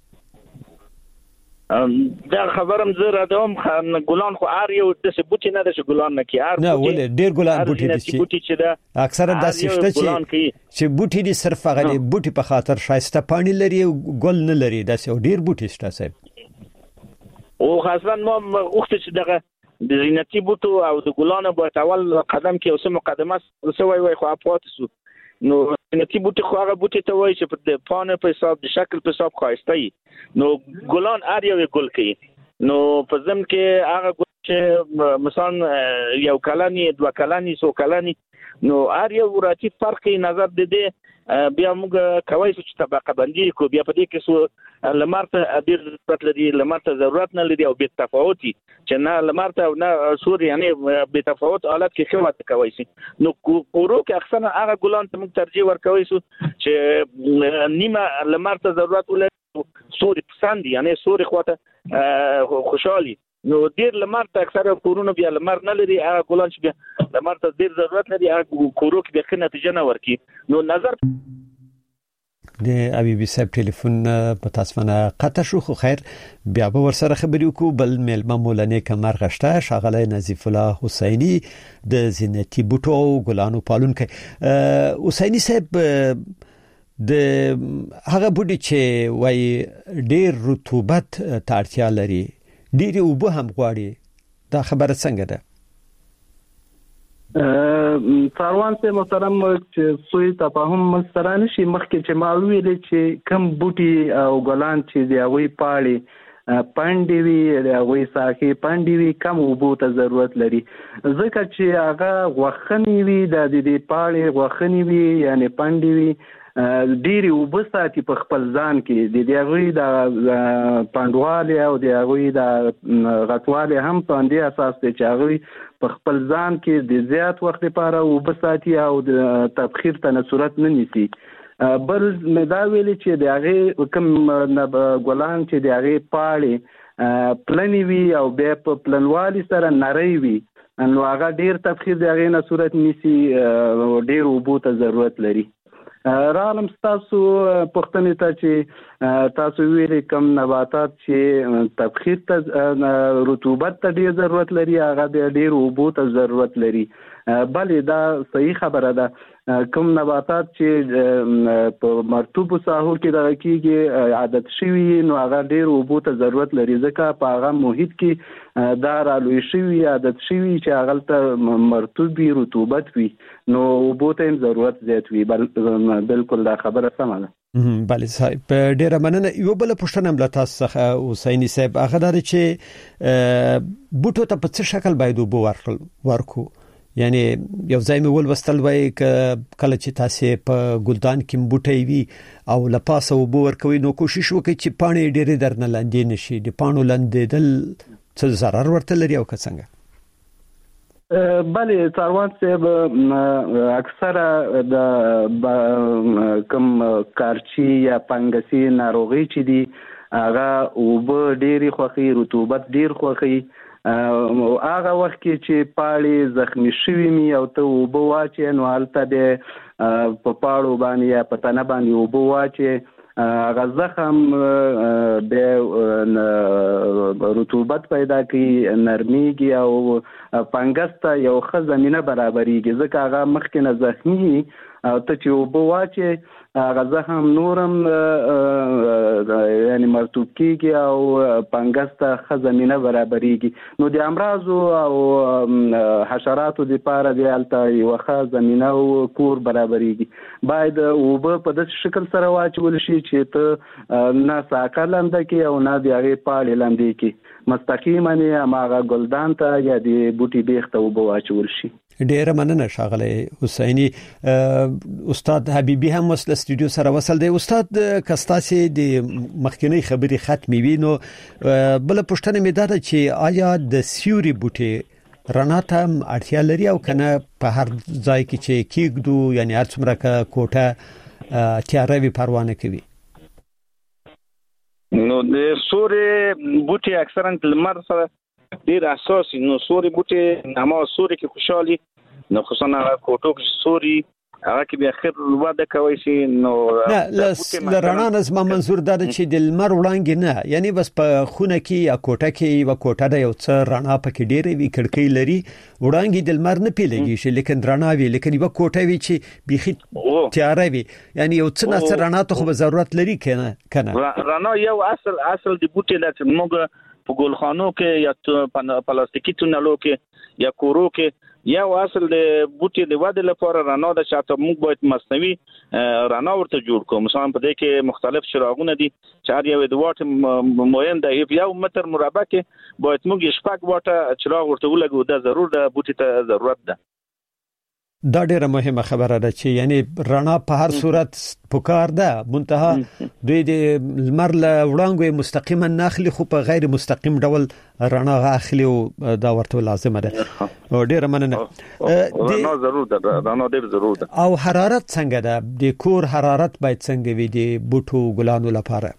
دا خبرم زه را دوم ګلان خو ار یو د بوټي نه د ګلان نه کی ار نه ولې ډیر ګلان بوټي دي چې دا اکثر داسې شته چې بوټي دي صرف هغه بوټي په خاطر شایسته پانی لري ګل نه لري داسې ډیر بوټي شته صاحب او خاصه ما وخت چې دغه د زینتي بوټو او د ګلانو په اول قدم کې اوسه مقدمه سوي وي خو اپوتسو نو زینتي بوټي خو هغه بوټي ته وایي چې په پانه په حساب د شکل په حساب خواسته نو ګلان ار یو ګل کوي نو په ځم کې هغه چې مثلا یو کلانی دوه کلانی سو کلانی نو ار یو وراتي فرق نظر د دې بیا موږ کوي چې طبقه بندي کو بیا په دې کې سو لمرته ډیر ضرورت لري لمرته ضرورت نه لري او به تفاوتي چې نه لمرته او نه سور یعنی به تفاوت حالت کې خدمت کوي شي نو کورو کې اکثر هغه ګلان ته موږ ترجیح ورکوي چې نیمه لمرته ضرورت ولري سوري پسند یعنی سوري خواته خوشحالي نو ډیر لمرته اکثر کورونه بیا لمر نه لري هغه ګلان چې بیا لمرته ډیر ضرورت لري هغه کورو کې به ښه نتیجه نه ورکي نو نظر د حبیبي صاحب ټلیفون متاسفانه قطع شو، خو خیر بیا به ورسره خبرې وکړو. بل میلمه مولانا کمر غشته شاغله نظیف الله حسینی د زینتي بوټو او ګلانو پالونکی. حسینی صاحب د هغه بوټي چې وای ډیر رطوبت ته اړتیا لري، ډیر اوبه هم غواړي، دا خبره څنګه ده؟ څاروان سه محترم چې سوی تفاهم سره نشي مخکې چې ما ویلې چې کم بوټي او ګلان چې دی وی پاړي پاندې وی دی وی ساکي پاندې وی کم اوبو ته ضرورت لري، ځکه چې هغه غوخنی وی د دې پاړي غوخنی وی یعنی پاندې وی ډیری اوبه ساتي په خپل ځان کې د دغوی د پاندواله او د هغوی د غټواله هم په دې اساس ته چې هغوی په خپل ځان کې د زیات وخت لپاره اوبه ساتي او د تبخیر ته صورت نه نیسي. بل مدا ویلي چې د هغه کوم ګلان چې د هغه پاړي پلنی وی او به په پلنوالي سره نری وی نو هغه ډیر تبخیر د هغه نه صورت نیسي، ډیر اوبو ته ضرورت لري. رالم تاسو پښتنې ته چې تاسو ویلي کم نباتات چې تبخیر ته رطوبت ته ډیر ضرورت لري، هغه ډیر اوبو ته ضرورت لري. بلې دا صحیح خبره ده، کوم نباتات چې په مرطوب ساحو کې دغه کېږي عادت شوي نو هغه ډیر اوبو ته ضرورت لري، ځکه په هغه محیط کې دا رالوی شوي عادت شوي چې هغه ته مرطوب وي رطوبت وي نو اوبو ته هم ضرورت زیات وي. بالکل دا خبره سمه ده. بله صاحب ډیره مننه. یو بل پوښتنه هم له تاسو څخه حسینی صاحب، هغه دا چې بوټو ته په څه شکل باید اوبه ورکو؟ یعنی یو ځای مې ولوستل وای کله چې تاسو په ګلدان کې بوټي وي او لپاسه اوبه ورکوي نو کوشش وکړئ چې پاڼې ډېرې درنه لاندې نشي، د پاڼو لاندېدل څه ضرر ورته لري او که څنګه؟ بله څاروان صاحب اکثره د کم کارچی یا پنګسي ناروغي چې دي هغه اوبه ډېری خوخي، رطوبت ډېر خوخي. هغه وخت کې چې پاړې زخمی شوي می او ته اوبه واچې نو هلته د په پاړو باندې یا په تنه باندې اوبه واچې هغه زخم د رطوبت پیدا کوي، نرمیږي او پنګس ته یو ښه زمینه برابریږي، ځکه هغه مخکې نه زخمی او ته چې اوبه واچې هغه زخم نورم یعنی مرطوب کیږي او پنګس ته ښه زمینه برابریږي. نو د امراضو او حشراتو لپاره د هلته یوه ښه زمینه او کور برابریږي. باید اوبه په داسې شکل سره واچول شي چې ته نه ساقه لمده کړي او نه د هغې پاړې لمدې کړي، مستقیما یې هماغه ګلدان ته یا د بوټي بیخ ته اوبه واچول شي. ډیره مننه ښاغلی حسینی. استاد حبیبي هم اوس له سټوډیو سره وصل دی. استاد که ستاسې د مخکینۍ خبرې ختمې وي نو بله پوښتنه مې دا ده چې آیا د سیوري بوټي رڼا ته هم اړتیا لري او که نه په هر ځای کې چې کېږدو یعنی هر څومره که کوټه تیاره وي پروا نه کوي؟ نو د سوري بوټي اکثرا لمر سره ډیر اساسي، نو سوري بوټي نامه سوري کې خوشالي نو خصوصا کوټو کې سوري هغه کې بیا خیر وده کوي شي. نو نه رڼا نه زما منظور دا ده چې د لمر وړانګې نه، یعنی بس په خونه کې یا کوټه کې یو کوټه ده یو څه رڼا پکې ډېرې وي، کړکۍ لري، وړانګې د لمر نه پیلېږي شي لیکن رڼا وي، لیکن یو کوټه وي چې بیخي تیاره وي، یعنی یو څه نه څه رڼا ته خو به ضرورت لري کنه. رڼا یو اصل د بوټي ده چې موږ په ګلخانو کې یا پلاستیکي تونلو کې یا کورو کې یو اصل د بوټي د وده لپاره رڼا ده چې تاسو موږ باید مصنوعي رڼا ورته جوړ کوو. مثلا په دې کې مختلف چراغونه دي چې هر یو د واټ معین د یو متر مربع کې باید موږ شپږ واټه چراغ ورته ولګو، دا ضرور د بوټي ته ضرورت ده. دا ډیره مهمه خبره ده چې یعنی رڼا په هر صورت پکار ده، منتها دوی د لمر له وړانګو مستقیما ناخلي خو په غیر مستقیم ډول رڼا اخلي او دا ورته لازمه ده. ډیره مننه. رڼا ضرور ده، رڼا ډیر ضرور ده. او حرارت څنګه ده؟ د کور حرارت باید څنګه وي د بوټو ګلانو لپاره؟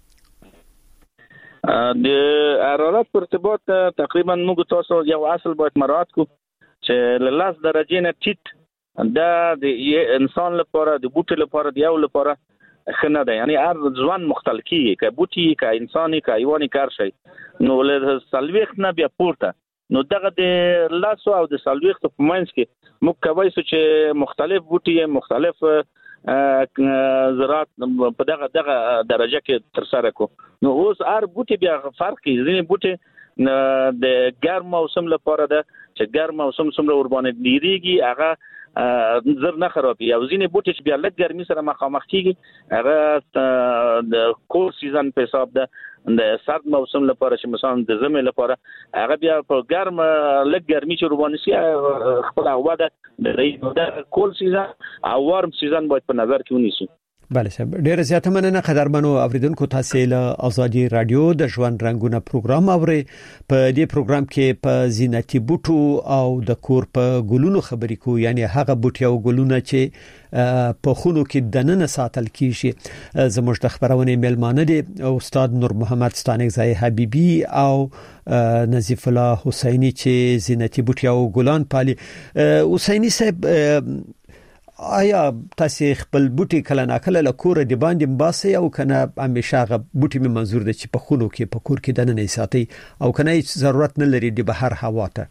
د حرارت پر ارتباط تقریبا موږ تاسو یو اصل باید مراعات کو چې له 10 درجې نه ټیټ دا د انسان لپاره د بوټي لپاره د یو لپاره خنه ده. یعنی هر ځوان مختلف کیږي، که بوټي که انساني که حیواني کار شي. نو له سلويخت نه بیا پورته نو دغه د لاسو او د سلويخت په منځ کې موږ کوي چې مختلف بوټي مختلف زراعت په دغه درجه کې تر سره کو. نو اوس هر بوټي بیا فرق کوي. ځینې بوټي د ګرم موسم لپاره ده چې ګرم موسم څومره وربانه ډیریږي هغه زر نه خرابي. او ځینې بوټي چې بیا لږ ګرمي سره مخامخ کیږي هغه د کول سیزن په حساب ده. د سرد موسم لپاره چې مثلا د زمي لپاره هغه بیا په ګرم لږ ګرمي چې وربانه سي خپل هوا ده د کول سیزن او وارم سیزن باید په نظر کې ونیسو. بله صاحب، ډیره زیاته مننه قدرمنو اوریدونکو. تاسو له ازادي رادیو د ژوند رنگونه پروګرام اورئ. په دې پروګرام کې په زینتي بوټو او د کور په ګلونو خبرې کوو، یعنی هغه بوټي او ګلونه چې په خونو کې دننه ساتل کیږي. زموږ د خبرونه میلمانه دي استاد نور محمد ستانکزی حبیبی او نظیف الله حسینی چې زینتي بوټي او ګلان پالي. حسینی صاحب، آیا تاسو خپل بوټي کله ناکله له کور دی باندې مباسي او کنه همیشه غ بوټي می منظور دي چې په خونو کې په کور کې دننه ساتي او کنه هیڅ ضرورت نه لري د بهر هوا ته؟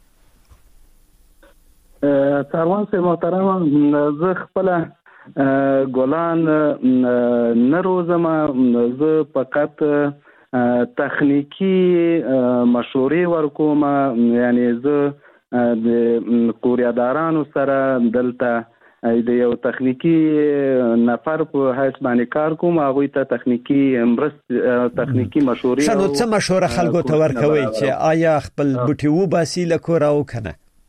سروان سي محترم، زه خپل ګلان نه روزم. زه فقط تخنیکی مشورې ورکوم. یعنی زه د کوریادارانو سره دلته د یو تخنیکی نفر په حیث باندې کار کوم. هغه ته تخنیکی تخنیکی مشورې شنو څه مشوره خلکو ته ورکوي چې آیا خپل بوټي وباسي له کور او کنه؟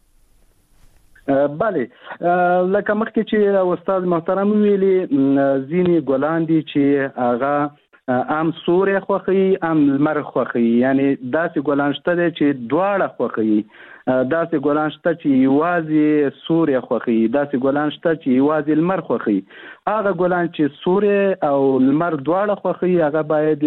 بله، لکه مخکې چې استاد محترم ویلي، ځینې ګلان دي چې هغه ام سوري خوخي ام لمر خوخي. یعنی داسې ګلان شته چې دواړه خوخي. داسې ګلان شته چې یوازې سوري خوخي، داسې ګلان شته چې یوازې لمر خوخي. هغه ګلان چې سوري او لمر دواړه خوخي هغه باید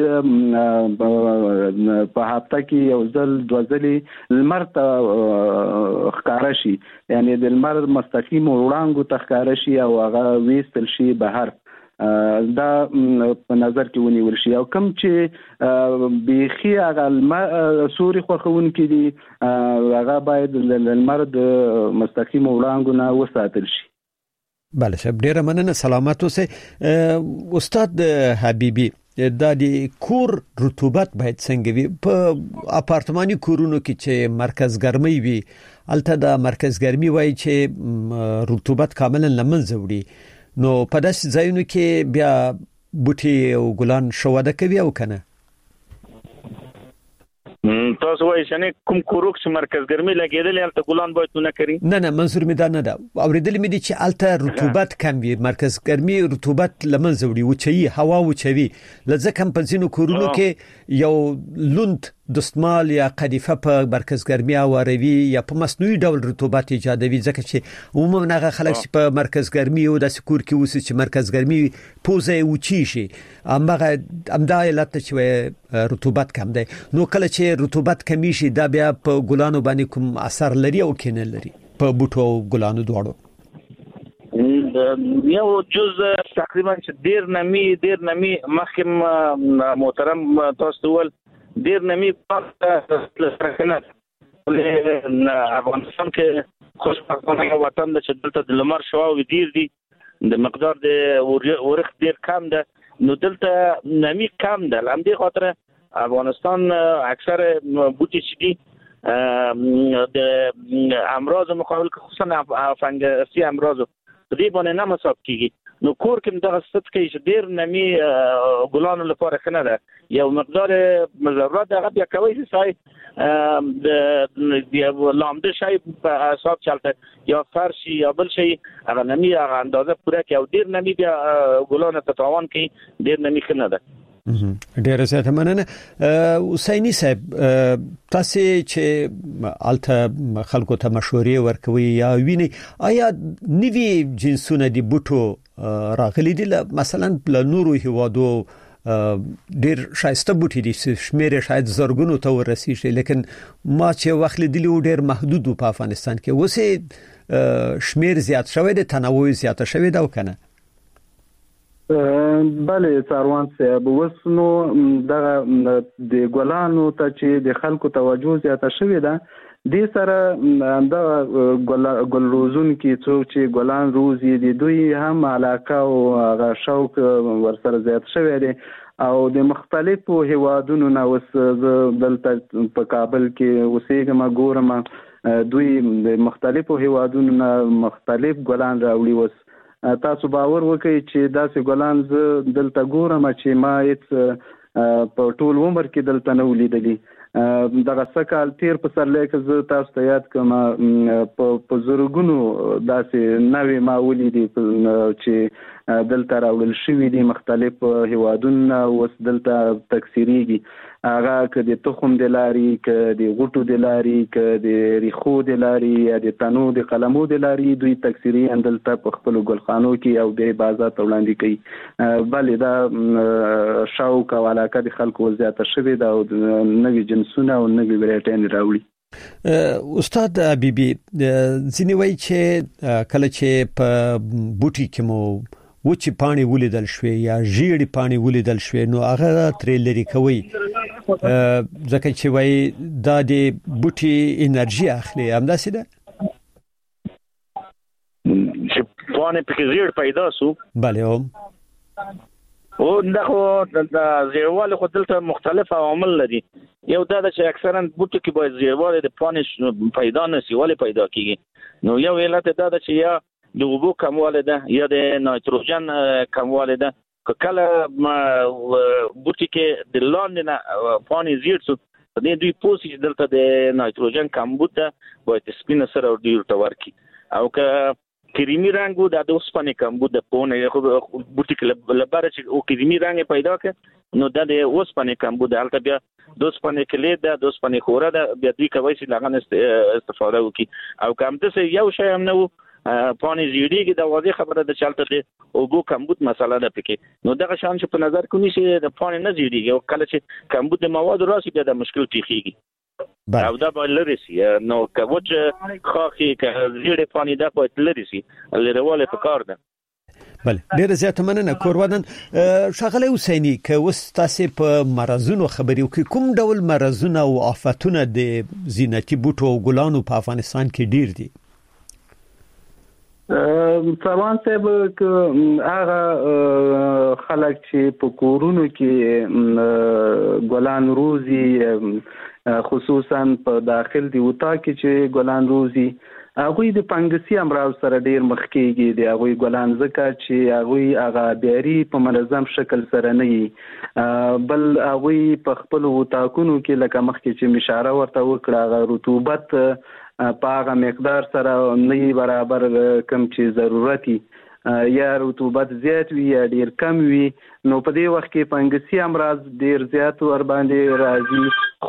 په هفته کې یو ځل دوه ځلې لمر ته ښکاره شي. یعنی د لمر مستقیم وړانګو ته ښکاره شي او هغه ویستل شي بهر. دا په نظر کې ونیول شي. او کوم چې بیخي هغه سوري خوښونکي دي هغه باید لمر د مستقیم وړانګو نه وساتل شي. بله صاحب، ډیره مننه، سلامت اوسئ. استاد حبیبی، دا د کور رطوبت باید څنګه وي؟ په اپارتماني کورونو کې چې مرکز ګرمي وي، البته د مرکز ګرمي وایي چې رطوبت کاملا لمنځه وړي. نو په داسې ځایونو کې بیا بوټي او ګلان شواده کوي او کنه؟ تاسو وایي چې کوم کورو چې مرکز ګرمي لګیدل البته ګلان باید نه کوي؟ نه منظور می دا نه ده. اوریدل می دي چې البته رطوبت کم وي، مرکز ګرمي رطوبت لمنځه وړي، وچوي، هوا وچوي. لکه په ځینو کورونو کې یو لوند دستمال یا قدیفه په مرکز ګرمي اوروي یا په مصنوعي ډول رطوبت ایجادوي، ځکه چې عموما هغه خلک چې په مرکز ګرمي او د سکور کې اوسي چې مرکز ګرمي پوزه وچی شي، همدا علت چې رطوبت کم دی. نو کله چې رطوبت کمی شي دا بیا په ګلانو باندې کوم اثر لري او کینه لري؟ په بوټو او ګلانو دواړو یو جزء تقریبا چې ډیر نمی مخکم محترم تاسو ول ډیر نمی پاتې افغانستان کې خوشبختانه وطن د چې دلته د لمر شواو ډیر دي، د مقدار د ورخ ډیر کم ده. نو دلته نمی کم ده، لامدې خاطر افغانستان اکثر بوټي چې دي د امراض مقابل خصوصا فنگسی امراض دې باندې نه مصاب کیږي. نو کور کې دغه ست کې چې ډیر نمی ګلانو لپاره خنه ده. یو مقدار ضرورت هغه بیا کوي چې د لامده شای په حساب چلته یا فرشي یا بل شي هغه نمی هغه اندازه پوره کې او ډیر نمی بیا ګلانو ته تاوان کوي، ډیر نمی خنه ده. ډیره زیاته مننه. حسینی صاحب، تاسو چې الته خلکو ته مشورې ورکوي یا ویني، آیا نوی جنسونه دی بوټو راغلي دي؟ مثلا له نورو هیوادو ډیر شایسته بوټي دي، شمیر شاید زرګونو ته ورسیږي، لیکن ما چې وخت لیدلی ډیر محدود په افغانستان کې. وسه شمیر زیات شوی دی، تنوع زیات شوی دی او کنه؟ بله څاروان صاحب وسنو د ګلانو ته چې د خلکو توجه زیاته شوې ده د سره د ګل روزون کې څوک چې ګلان روزي د دوی هم علاقه او شوق ورسره زیات شوی دی او د مختلفو هیوادونو نه وس دلته په کابل کې اوسېږم ګورم دوی د مختلفو هیوادونو نه مختلف ګلان راوړي وس تاسو باور وکړئ چې داسې ګلان زه دلته ګورم چې ما هیڅ په ټول عمر کې دلته نه ولیدلي دغه سکهال تیر په سرلیک زه تاسو ته یاد کوم په زرګونو داسې نوې ما ولیدي چې دلته راوړل شوي دي مختلف هیوادونه اوس دلته تکثیریږي هغه که د تخم د لارې که د غوټو د لارې که د ریښو د لارې یا د تنو د قلمو د لارې دوی تکثیري دلته په خپلو ګلخانو کې او د بازار ته وړاندې کوي بلې دا شوق او علاقه د خلکو زیاته شوې ده او نوي جنسونه او نوي ورایټیان راوړي استاد حبیبي ځینې وایي چې کله چې په بوټي کې مو وچی پانی ولیدل شوی یا ژیړی پانی ولیدل شوی نو هغه ترې لري کوي ځکه چې وایي دا د بوټي انرژي اخلي همداسې ده چې پانی پکې زیړ پیدا سو بله او دغه د زیړوالي خو دلته مختلف عوامل لري یو دا چې اکثرا بوټي کې باید زیړوالي د پانی پیدا نشي ولې پیدا کیږي نو یو علت دا چې یا د اوبو کموالی ده یا د نایتروجن کموالی ده که کله بوټي کې د لاندې نه پانی زیړ شو په دې دوی پوه شي چې دلته د نایتروجن کمبود ده باید سپینه سره دوی ورته ورکړي او که کریمي رنګ و د اوسپنې کمبود ده په بوټي کې لپاره چې کریمي رنګ پیدا کړي نو دا د اوسپنې کمبود ده هلته بیا د اوسپنې کلید ده د اوسپنې خوره ده بیا دوی کولی شي له هغه استفاده وکړي او که همداسې یو شی هم نه و پانی زیړیږي دا واضح خبره ده چې هلته د اوبو کمبود مسله ده پکې نو دغه شان چې په نظر کې نیسي د پانی نه زیړیږي او کله چې کمبود د موادو راشي بیا د مشکل پیښیږي او دا باید لرې شي نو که وچ خاښي که زیړې پانی ده باید لرې شي لرېوالی پکار ده بله ډیره زیاته مننه کورودن ښاغلی حسیني که اوس تاسې په مرضونو خبرې وکړئ کوم ډول مرضونه او آفتونه د زینتي بوټو او ګلانو په افغانستان کې ډیر دي څاروان صاحب هغه خلک چې په کورونو کې ګلان روزي خصوصا په داخل دی وتا کې چې ګلان روزي هغه د فنګسي امراض سره ډیر مخ کېږي دی هغه ګلان ځکه چې هغه هغه بیاري په منظم شکل سره نه وي بل هغه په خپل وتاکونو کې لکه مخ کې چې اشاره ورته وکړه هغه رطوبت په هغه مقدار سره نه برابر کم چې ضرورتي یا رطوبت زیات وي یا ډیر کم وي نو په دې وخت کې فنګسي امراض ډیر زیات ور باندې راځي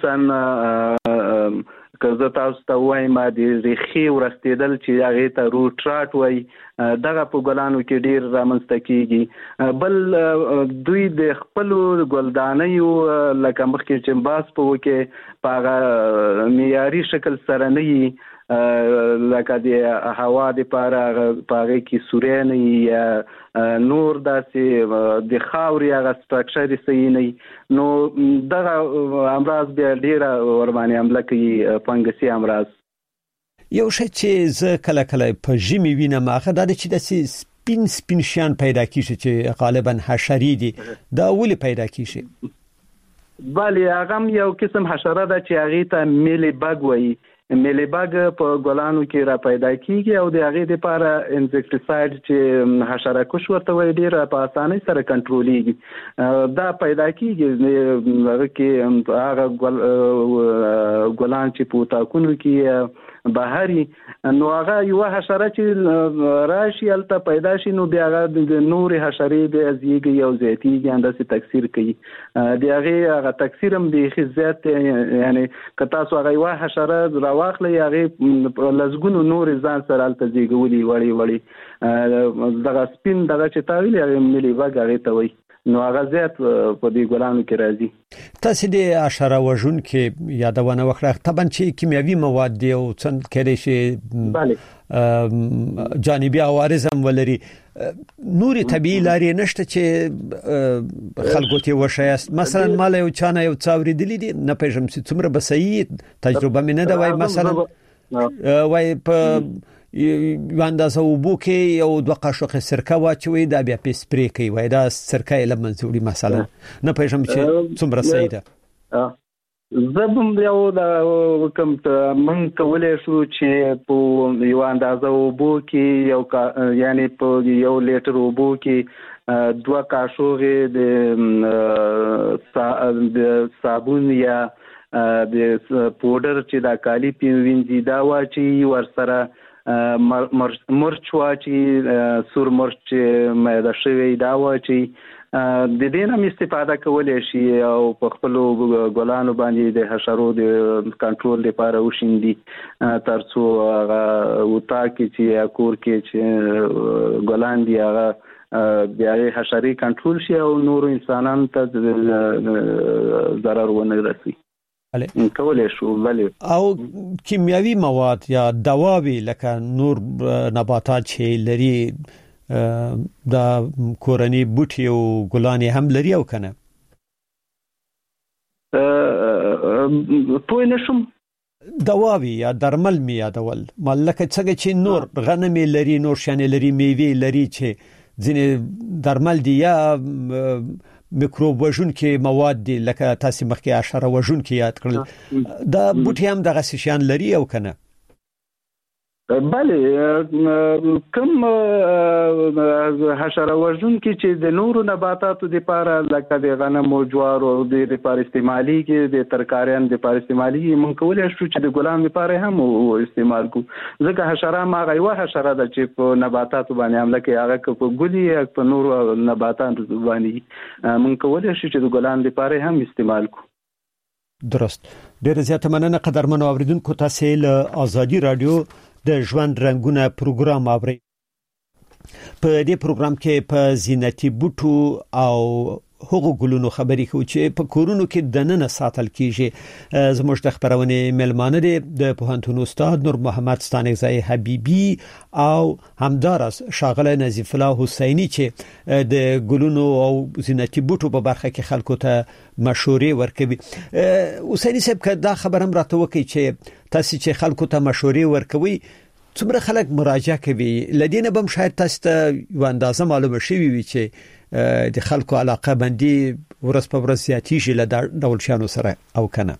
خصوصا که زه تاسو ته وایم د ریښې ورستېدل چې هغې ته روټ راټ وایي دغه په ګلانو کې ډیر رامنځته کیږي بل دوی د خپلو ګلدانیو لکه مخکې چې بحث په وکړې په هغه معیاري شکل سره نه وي لکه د هوا دپاره په هغې کې سوری نه وي یا نور داسې د خاورې هغه سټرکچر یې صحیح نه وي نو دغه امراض بیا ډیره ورباندې حمله کوي فنګسي امراض یو شی چې زه کله کله په ژمي وینم هغه دا چې داسې سپین شیان پیدا کیږي چې غالبا حشرې دي دا ولې پیدا کیږي بله هغه یو قسم حشره ده چې هغې ته میلی بګ وایي میلی بګ په ګلانو کې را پیدا کیږي او د هغې دپاره انسیکټیساید چې حشره کش ورته وایي ډېره په اسانۍ سره کنټرولیږي دا پیدا کیږي هغه کې هغه ګلان چې په اتاقونو کې بهري نو هغه یو حشره چې راشي هلته پیدا شي نو بیا هغه د نورې حشرې بیا زیږي او زیاتیږي همداسې تکثیر کوي د هغې هغه تکثیر هم بیخي زیات یعنی که تاسو هغه یوه حشره راواخلئ هغې په لسګونو نورې ځان سره هلته زیږولي وړې دغه سپین دغه چې تا ویلي هغې ملي بګ هغې ته وایي نو هغه زیات په دې ګلانو کې راځي تاسې د حشره وژونکو یادونه وکړه طبعا چې کیمیاوي مواد دي او څنګه کېدای شي جانبي عوارض هم ولري نوري طبيعي لاري نشته چې خلکو ته وشایست مثلا مال یو چانه یو څاوري دي نه پېژم چې څومره بسې تجربه مې نه دا وای مثلا وای په یو اندازه وبو کې یو دوه قاشق سرکه واچوي دا بیا په سپری کوي وای دا سرکه لمن جوړي مثلا نه پېژم چې څومره صحیح ده زبم یو دا کوم من کولای شو چې په یو اندازه وبو کې یو یعنی په یو لیټر وبو کې دوه قاشوغه د صابون یا د پودر چې دا کالی پیوینځي دا واچي ورسره مرچ واچي سور مرچ مېده شوی دا واچي د دې نه استفاده کولای شي او په خپل ګلانو باندې د حشرو د کنټرول لپاره وشيندي ترڅو وتا کې چې کور کې چې ګلان دی هغه بیا حشري کنټرول شي او نور انسانانو ته ضرر ونه رسي کولای شو بله او کیمیاوي مواد یا دواوی لکه نور نباتات چې لري دا کورنی بوټي او ګلان هم لري او کنه پوه نشم دواوی یا درمل می یادول ملکه څنګه چې نور غنم لري نور شانه لري میوه لري چې ځینې درمل دي یا میکروب وژن کې مواد دي لکه تاسو مخکې اشاره وژن کې یاد کړل دا بوټي هم دغه شان لري او کنه بله کوم حشره وژن کې چې د نورو نباتاتو لپاره لکه د غنم او جوار او د لپاره استعمالي کې د ترکاریان لپاره استعمالي مونږ کولای شو چې د ګلان لپاره هم استعمال کو ځکه حشره ما غوي حشره د چې په نباتاتو باندې عمله کوي هغه په ګلي په نورو نباتاتو باندې مونږ کولای شو چې د ګلان لپاره هم استعمال کو درست ډیر زیاته مننه قدرمنو اوریدونکو تاسو له ازادي رادیو د ژوند رنگونه پروګرام اوري په دې پروګرام کې په زینتي بوټو او هغو ګلونو خبرې کوي چې په کورونو کې دننه ساتل کیږي زموږ د خبرونه ملمانه دي د پوهنتون استاد نور محمد ستانکزی حبیبی او همدارس شاغله نظیف الله حسینی چې د ګلونو او زینتي بوټو په برخه کې خلکو ته مشورې ورکوي حسینی صاحب که دا خبر هم راته وکړي چې تاسو چې خلکو ته مشورې ورکوي څومره خلک مراجعه کوي لدینه بم شاید تاسو ته یو اندازه معلومه شي وي چې د خلکو علاقه باندې ورځ په ورځ زیاتیږي له ډول شانو سره او کنه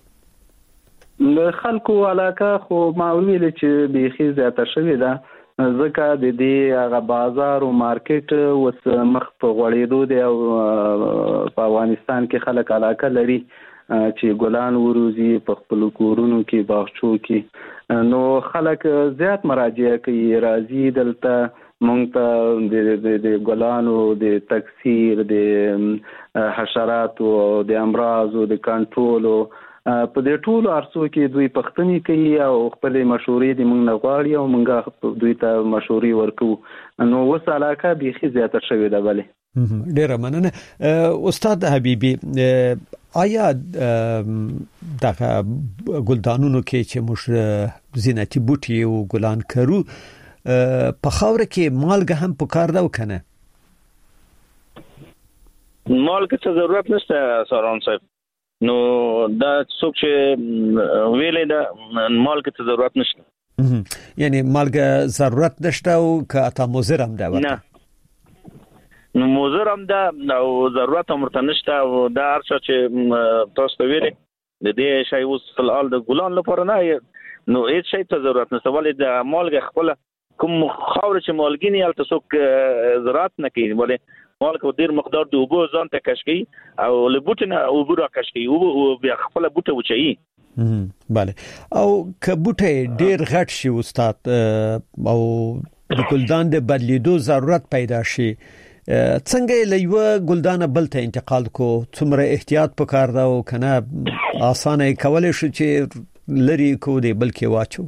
له خلکو علاقه خو معلومه چې بيخي زیاته شوې ده ځکه د دې هغه بازار او مارکیټ وس مخ په غوړېدو دی او په افغانستان کې خلک علاقه لري چې ګلان وروزي په خپل کورونو کې باغچو کې نو خلک زیات مراجعه کوي راځي دلته مونږ ته د ګلانو د تکثیر د حشرات او د امراض او د کنټرول په دې ټولو ارڅو کې دوی پښتني کوي او خپل مشورې د مونږ نه غواړي او مونږ دوی ته مشورې ورکو نو وس علاقه بيخي زیاته شوې ده بله ډیر مننه استاد حبیبی آیا دغه ګلدانونو کې چې موږ زینتي بوټي او ګلان کرو په خاور کې مالګه هم پکار ده وکنه مالګه څه ضرورت نشته ساران صاحب نو دا څوک چې ویلې ده مالګه څه ضرورت نشته یعنی مالګه ضرورت نشته او که اته مضر هم ده نه نو مضر هم ده او ضرورت هم ورته نشته او دا هر څه چې تاسو ویلې د دې شی اوس فلال د ګلان لپاره نه نو هیڅ شی ته ضرورت نشته ولې د مالګه خپل کوم خاور چې مالګینی الته څوک زراعت نه کوي ولې مالګه ډیر مقدار د اوبو ځان ته کش کوي او له بوټنه اوبو را کش کوي او بیا خپل بوټه وچي bale او کبوټه ډیر غټ شي استاد او د ګلدان د بدلیدو ضرورت پیدا شي څنګه له یو ګلدان بل ته انتقال کو څومره احتیاط پکار دا او کنه اسانه کولای شو چې لری کو دی بلکې واچو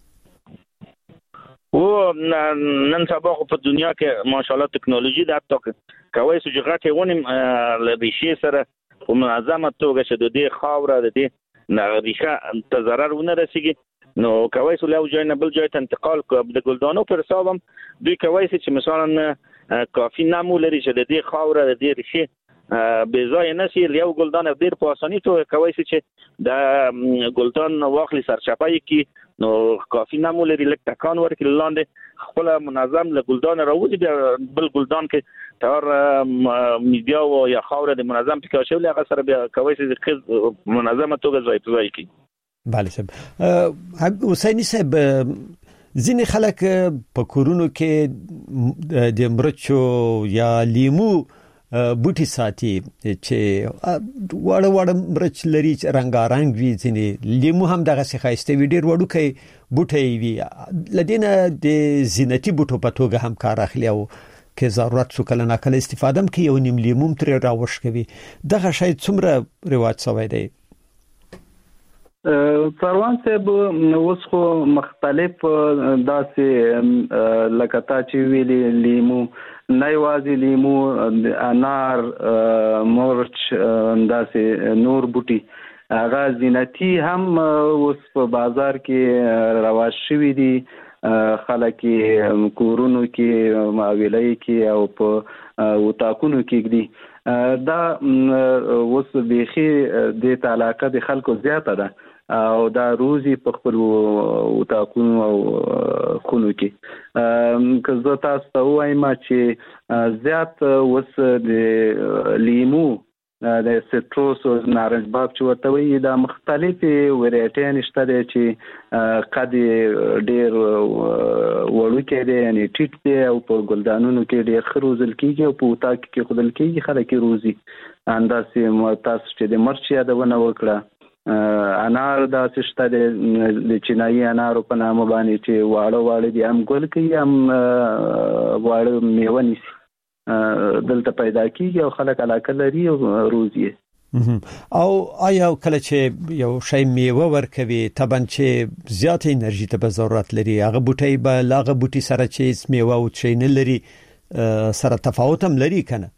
او نن سبا په دنیا کې ماشاءالله ټکنالوژي د حتی کوي چې غټه ونیم لبیشي سره په منظمه توګه چې د دې خاوره د دې نغریخه ته ضرر ونه رسیږي نو کوي سو له ځای نه بل ځای ته انتقال کو د ګلدانو پر حساب هم دوی کوي چې مثلا کافي نمو لري چې د دې خاور د دې ریښې به ځای نشي یو ګلدان ډیر په اساني توګه کوي چې د ګلدان واخلي سرچپای کی نو کافي نمو لري لکه تکان ورکړي لاندې خپل منظم له ګلدان راوځي بل ګلدان کې تر میډیا او یا خاور د منظم پکې شول هغه سره بیا کوي چې منظمه توګه ځای کی بله صاحب حسینی صاحب ځینې خلک په کورونو کې د مرچو یا لیمو بوټي ساتي چې وړ مرچ لري چې رنگارنګ وي ځینې لیمو هم دغه څه خاصه وي ډیر وړوکی بوټي وي لدینه د زینتي بوټو په توګه هم کار اخلي او کې ضرورت څو کله نه کله استفاده هم کوي او نیم لیمو تر راوښ کوي دغه شی څومره رواج شوی دی سروان صاحب اوس خو مختلف داسې لکه تا چې ویلي لیمو نه یوازې لیمو انار مرچ داسې نور بوټي هغه زینتي هم اوس په بازار کې رواج شوي دي خلک کورونو کې معاولای کې او په وتاکونو کې دي دا اوس بيخي د علاقه د خلکو زیاته ده او دا روزي په خپل وتاکونو او خونو کې که زه تاسو ته وایم چې زیات وس د لیمو د سټروس او نارنج باغ چې ورته وي دا مختلفي وریټي نشته دي چې قد ډیر وړوکی دي یعنی ټیټ دي او په ګلدانونو کې ډیر خروزل کیږي او په وتاک کې خودل کیږي خلک روزي انداسې تاسو چې د مرچ یادونه وکړه انار دا شته د چینایي انارو په نامه باندې چې واړه دي هم ګل کوي هم واړه میوه نیسي دلته پیدا کیږي او خلک علاقه لري او روزي او آیا کله چې یو شی میوه ورکوي طبعا چې زیات انرژي ته ضرورت لري هغه بوټي به لاغه بوټي سره چې میوه او شی نه لري سره تفاوت هم لري کنه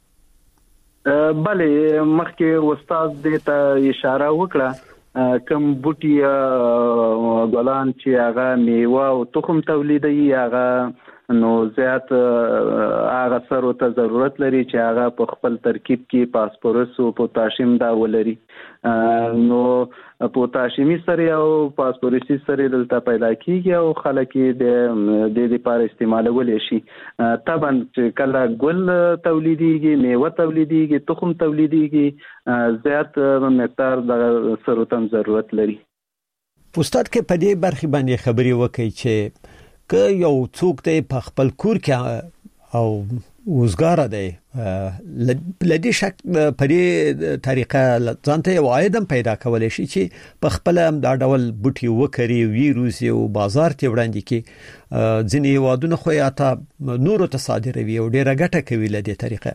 بله مخکې استاد دې ته اشاره وکړه کوم بوټي ګلان چې هغه میوه او تخم تولیدوي هغه نو زیات هغه سره ته ضرورت لري چې هغه په خپل ترکیب کې فاسفورس او پوتاشیم دا ولري نو پوتاشیمي سره او فاسفورسي سره دلته پیدا کیږي او خلک د لپاره استعمالول شي طبعا کله ګل تولیديږي میوه تولیديږي تخم تولیديږي زیات مقدار د سروتم ضرورت لري استاد کې په دې برخه باندې خبري وکړي چې که یو څوک ته په خپل کور کې او وزګار دی لدې شک په دې طریقه ځانته یو عاید پیدا کولای شي چې په خپل دا ډول بوټي وکړي ویروس او بازار ته وړاندې کې ځینې وادونه خو یا ته نورو ته صادروي او ډیره ګټه کوي لدې طریقه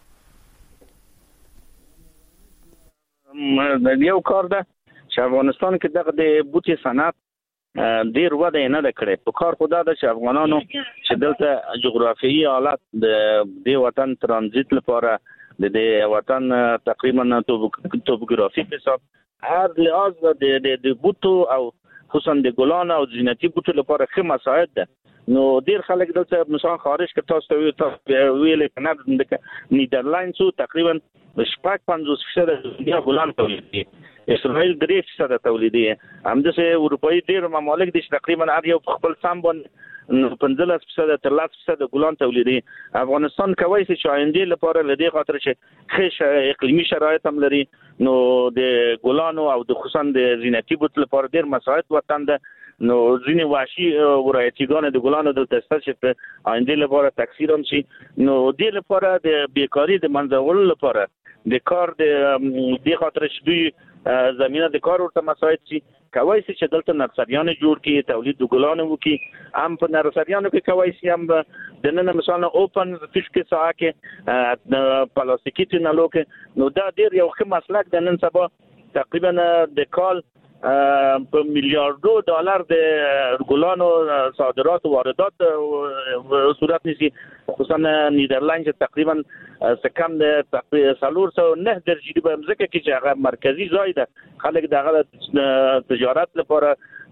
یو کار ده چې افغانستان کې دغه د بوټي صنعت ډیر وده نه ده کړې په کار خدا ده چې افغانانو چې دلته جغرافیایي حالت د وطن ترانزیت لپاره د وطن تقریبا توپوګرافي په حساب هر لحاظ د بوټو او خصوصا د ګلان او زینتي بوټو لپاره ښه مساعد ده نو ډیر خلک دلته مثلا خارج کې تاسو ویل کنه د نیدرلندز تقریبا 50% د ګلان تولیدي اسرائیل 3% تولیدي همدغه اروپאי ډیر ممالک د تقریبا هر یو خپل سم باندې 15% تر 10% ګلان تولیدي افغانستان کوي چې آینده لپاره لدی خاطر چې خې اقلیمي شرایط هم لري نو د ګلانو او د خصوصا د زینتي بوټ لپاره ډیر مساعد وطن ده نو ځینې وحشي ورایتیګان د ګلانو د تستر چې په آینده لپاره تکثیر هم شي نو د لپاره د بیکاری د منځول لپاره د کار د خاطر چې دوی زمينه د کار ورته مساعد شي کوي چې دلته نرسریان جوړ کړي تولید د ګلانو وکي هم په نرسریانو کې کوي چې هم د نن مثلا اوپن فیش کې ساعه کې پلاستیکي تنلو کې نو دا ډیر یو ښه مسلک د نن سبا تقریبا د کال په میلیارډو ډالر د ګلانو صادرات او واردات صورت نشي خصوصا نیدرلند تقریبا سکم د 309 درجه په مزکه کې چې هغه مرکزی ځای ده خلک دغه تجارت لپاره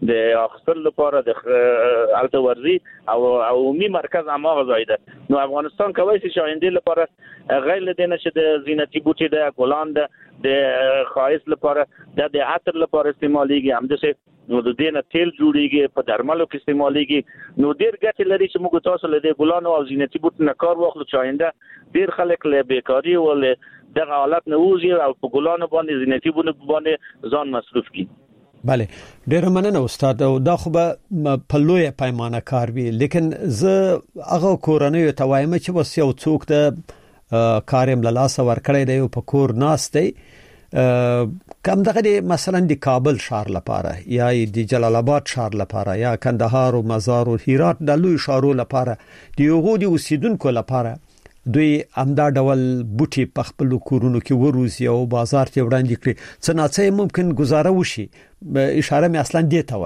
د اخصر لپاره د الته ورزي او عمومي مرکز اماغه ځای ده. نو افغانستان کوي چې آینده لپاره غیر لدینه چې د زینتی بوټي د ګلان د خایس لپاره د عطر لپاره استعماليږي، همدسه نو د دینه تیل جوړیږي، په درملو کې استعماليږي. نو ډیر ګټه لري چې موږ تاسو له ګلانو او زینتی بوټو نه کار واخلو چې آینده ډیر خلک له بیکاری او دغه حالت نه وځي او په ګلانو باندې زینتی بوټو باندې ځان مصرف کړي. بله ډیر مننه استاد. او دا خو به په لوی پیمانه کار وي، لیکن زه هغه کورنۍ ته وایم چې وس یو څوک د کارم له لاس ورکړی دی او په کور ناست دی، کم دغه مثلا د کابل شهر لپاره یا د جلال آباد شهر لپاره یا کندهار او مزار او هرات د لوی شهرو لپاره د یوغو د اوسیدونکو لپاره دوی امدا ډول بوټي په خپل کورونو کې وروزي او بازار ته وړاندې کړي، څه ناڅه ممکن گزاره وشي. اشاره مې اصلا دی ته و.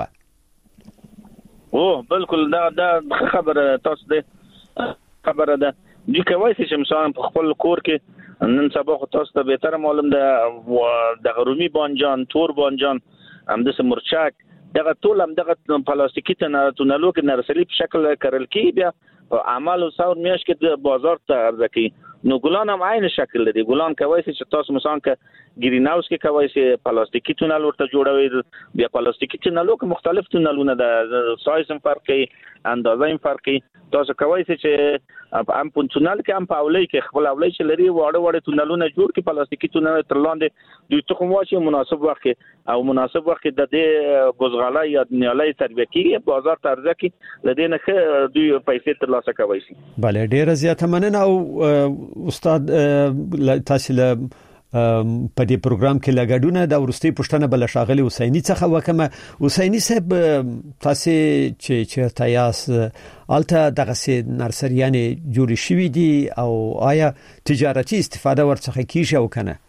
او بالکل دا خبره تاسو ده خبره ده دی کوي چې مثلا په خپل کور کې نن سبا خو تاسو ته به تر معلوم ده د غرومي بانجان، تور بانجان، هم د مرچک، دغه ټول هم دغه پلاستیکي تونلو کې نرسري په شکل کرل کی بیا عمل او څور میاش کې د بازار ته عرضه کی. نو ګلان هم عین شکل لري. ګلان کوي چې تاسو مثلا کې گرین هاوس کې کوي چې پلاستیکي تونل ورته جوړوي، بیا پلاستیکي تونلو کې مختلف تونلونه د سایز هم فرق کوي، اندازه هم فرق کوي. تاسو کوي چې هم په تونل کې هم په اولای کې خپل اولای چې لري واړه تونلونه جوړ کې پلاستیکي تونل تر لاندې دوی تخم واچي مناسب وخت او مناسب وخت د دې غوزغاله یا نیالای تربیه کیږي، بازار ته عرضه کی لدینه دوی پیسې تر لاسه کوي شي. بله ډیره زیاته مننه. او استاد تاسو له په دې پروګرام کې لګډونه د ورستي پښتنه بل شاغلي حسیني څخه وکمه. حسیني صاحب تاسو چې تیاس الته دغه سي نرسریانه جوړ شوې دي او آیا تجارتي استفاده ورڅخه کیږي او کنه؟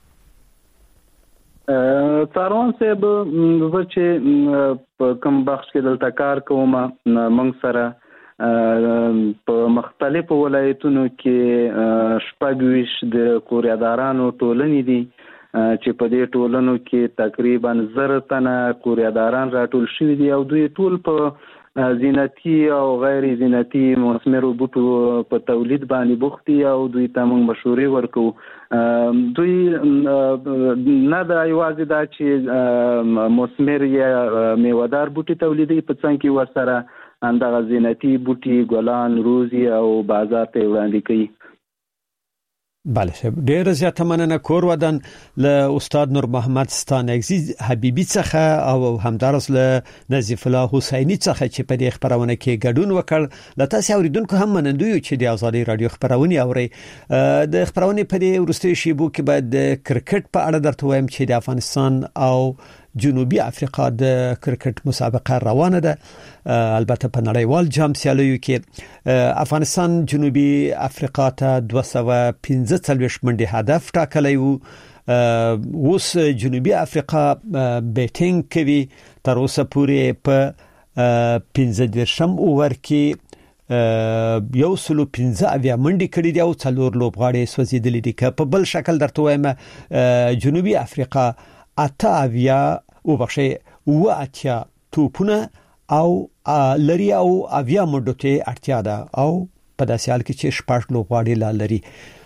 څاروان صاحب زه چې په کوم بخش کې دلته کار کوم موږ سره په مختلفو ولایتونو کې شپږ د کوریادارانو ټولنې دي چې په دې ټولنو کې تقریبا 1000 تنه کوریاداران راټول شوي دي او دوی ټول په زینتی او غیر زینتی مثمرو بوټو په تولید باندې بوخت دي او دوی ته موږ مشورې ورکو. دوی نه دا یوازې دا چې مثمر یا میوه‌دار بوټي تولیدي په څنګه کې ورسره اندغه زینتی بوټي ګلان روزي او بازار ته وړاندې کوي. بله ډیر زیاته مننه. کور ودان له استاد نور محمد ستانکزی حبیبی څخه او همدارس له نظیف الله حسینی څخه چې په دې خبرونه کې ګډون وکړ. له تاسو اوریدونکو هم منندوی چې د آزادي رادیو خبرونه اوري. د خبرونه په دې ورستي شیبو کې بعد د کرکټ په اړه درته وایم چې د افغانستان او جنوبي افریقا د کرکټ مسابقه روانه ده. البته په نړیوال جام سیالیو کې افغانستان جنوبي افریقا ته 215 منډي هدف ټاکلی وو. اوس جنوبي افریقا بیټینګ کوي، تر اوسه پورې په 15 اوور کې 115 منډي کړي دي او 4 لوبغاړي سوځیدلي دي. که په بل شکل درته وایم جنوبي افریقا اتاویا او بخشه و اتیا توپونه او لري او اویا منډو ته اړتیا ده او په داسې حال کې چې شپږ لوبغاړي لري.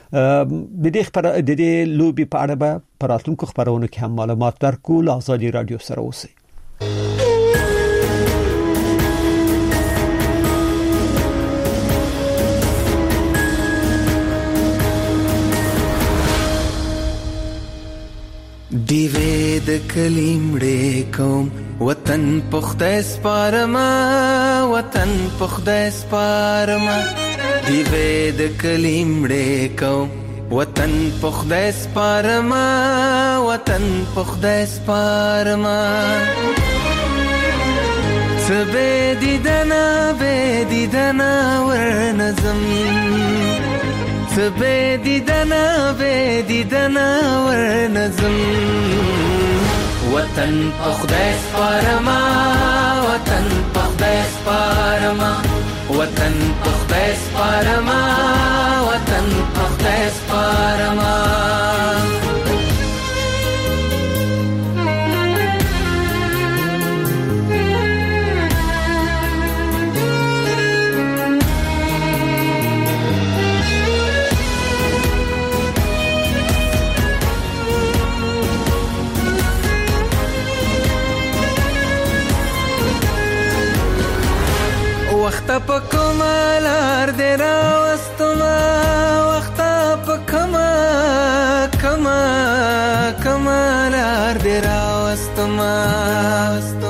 د دې لوبي په اړه به په راتلونکو خبرونو کې هم معلومات درکو. آزادي رادیو سره اوسئ. دیوې د کلیمړې کوم وطن پخته سپارما، وطن پخته سپارما. دیوې د کلیمړې کوم وطن پخته سپارما، وطن پخته سپارما. سبه دیدنا ورنظم، سبه دیدنا ورنظم. وطن پخته سپارما، وطن پخته سپارما. وطن پخته سپارما، وطن پخته سپارما. وخت په کمالار دې راوستما وخت په کمالار دې راوستما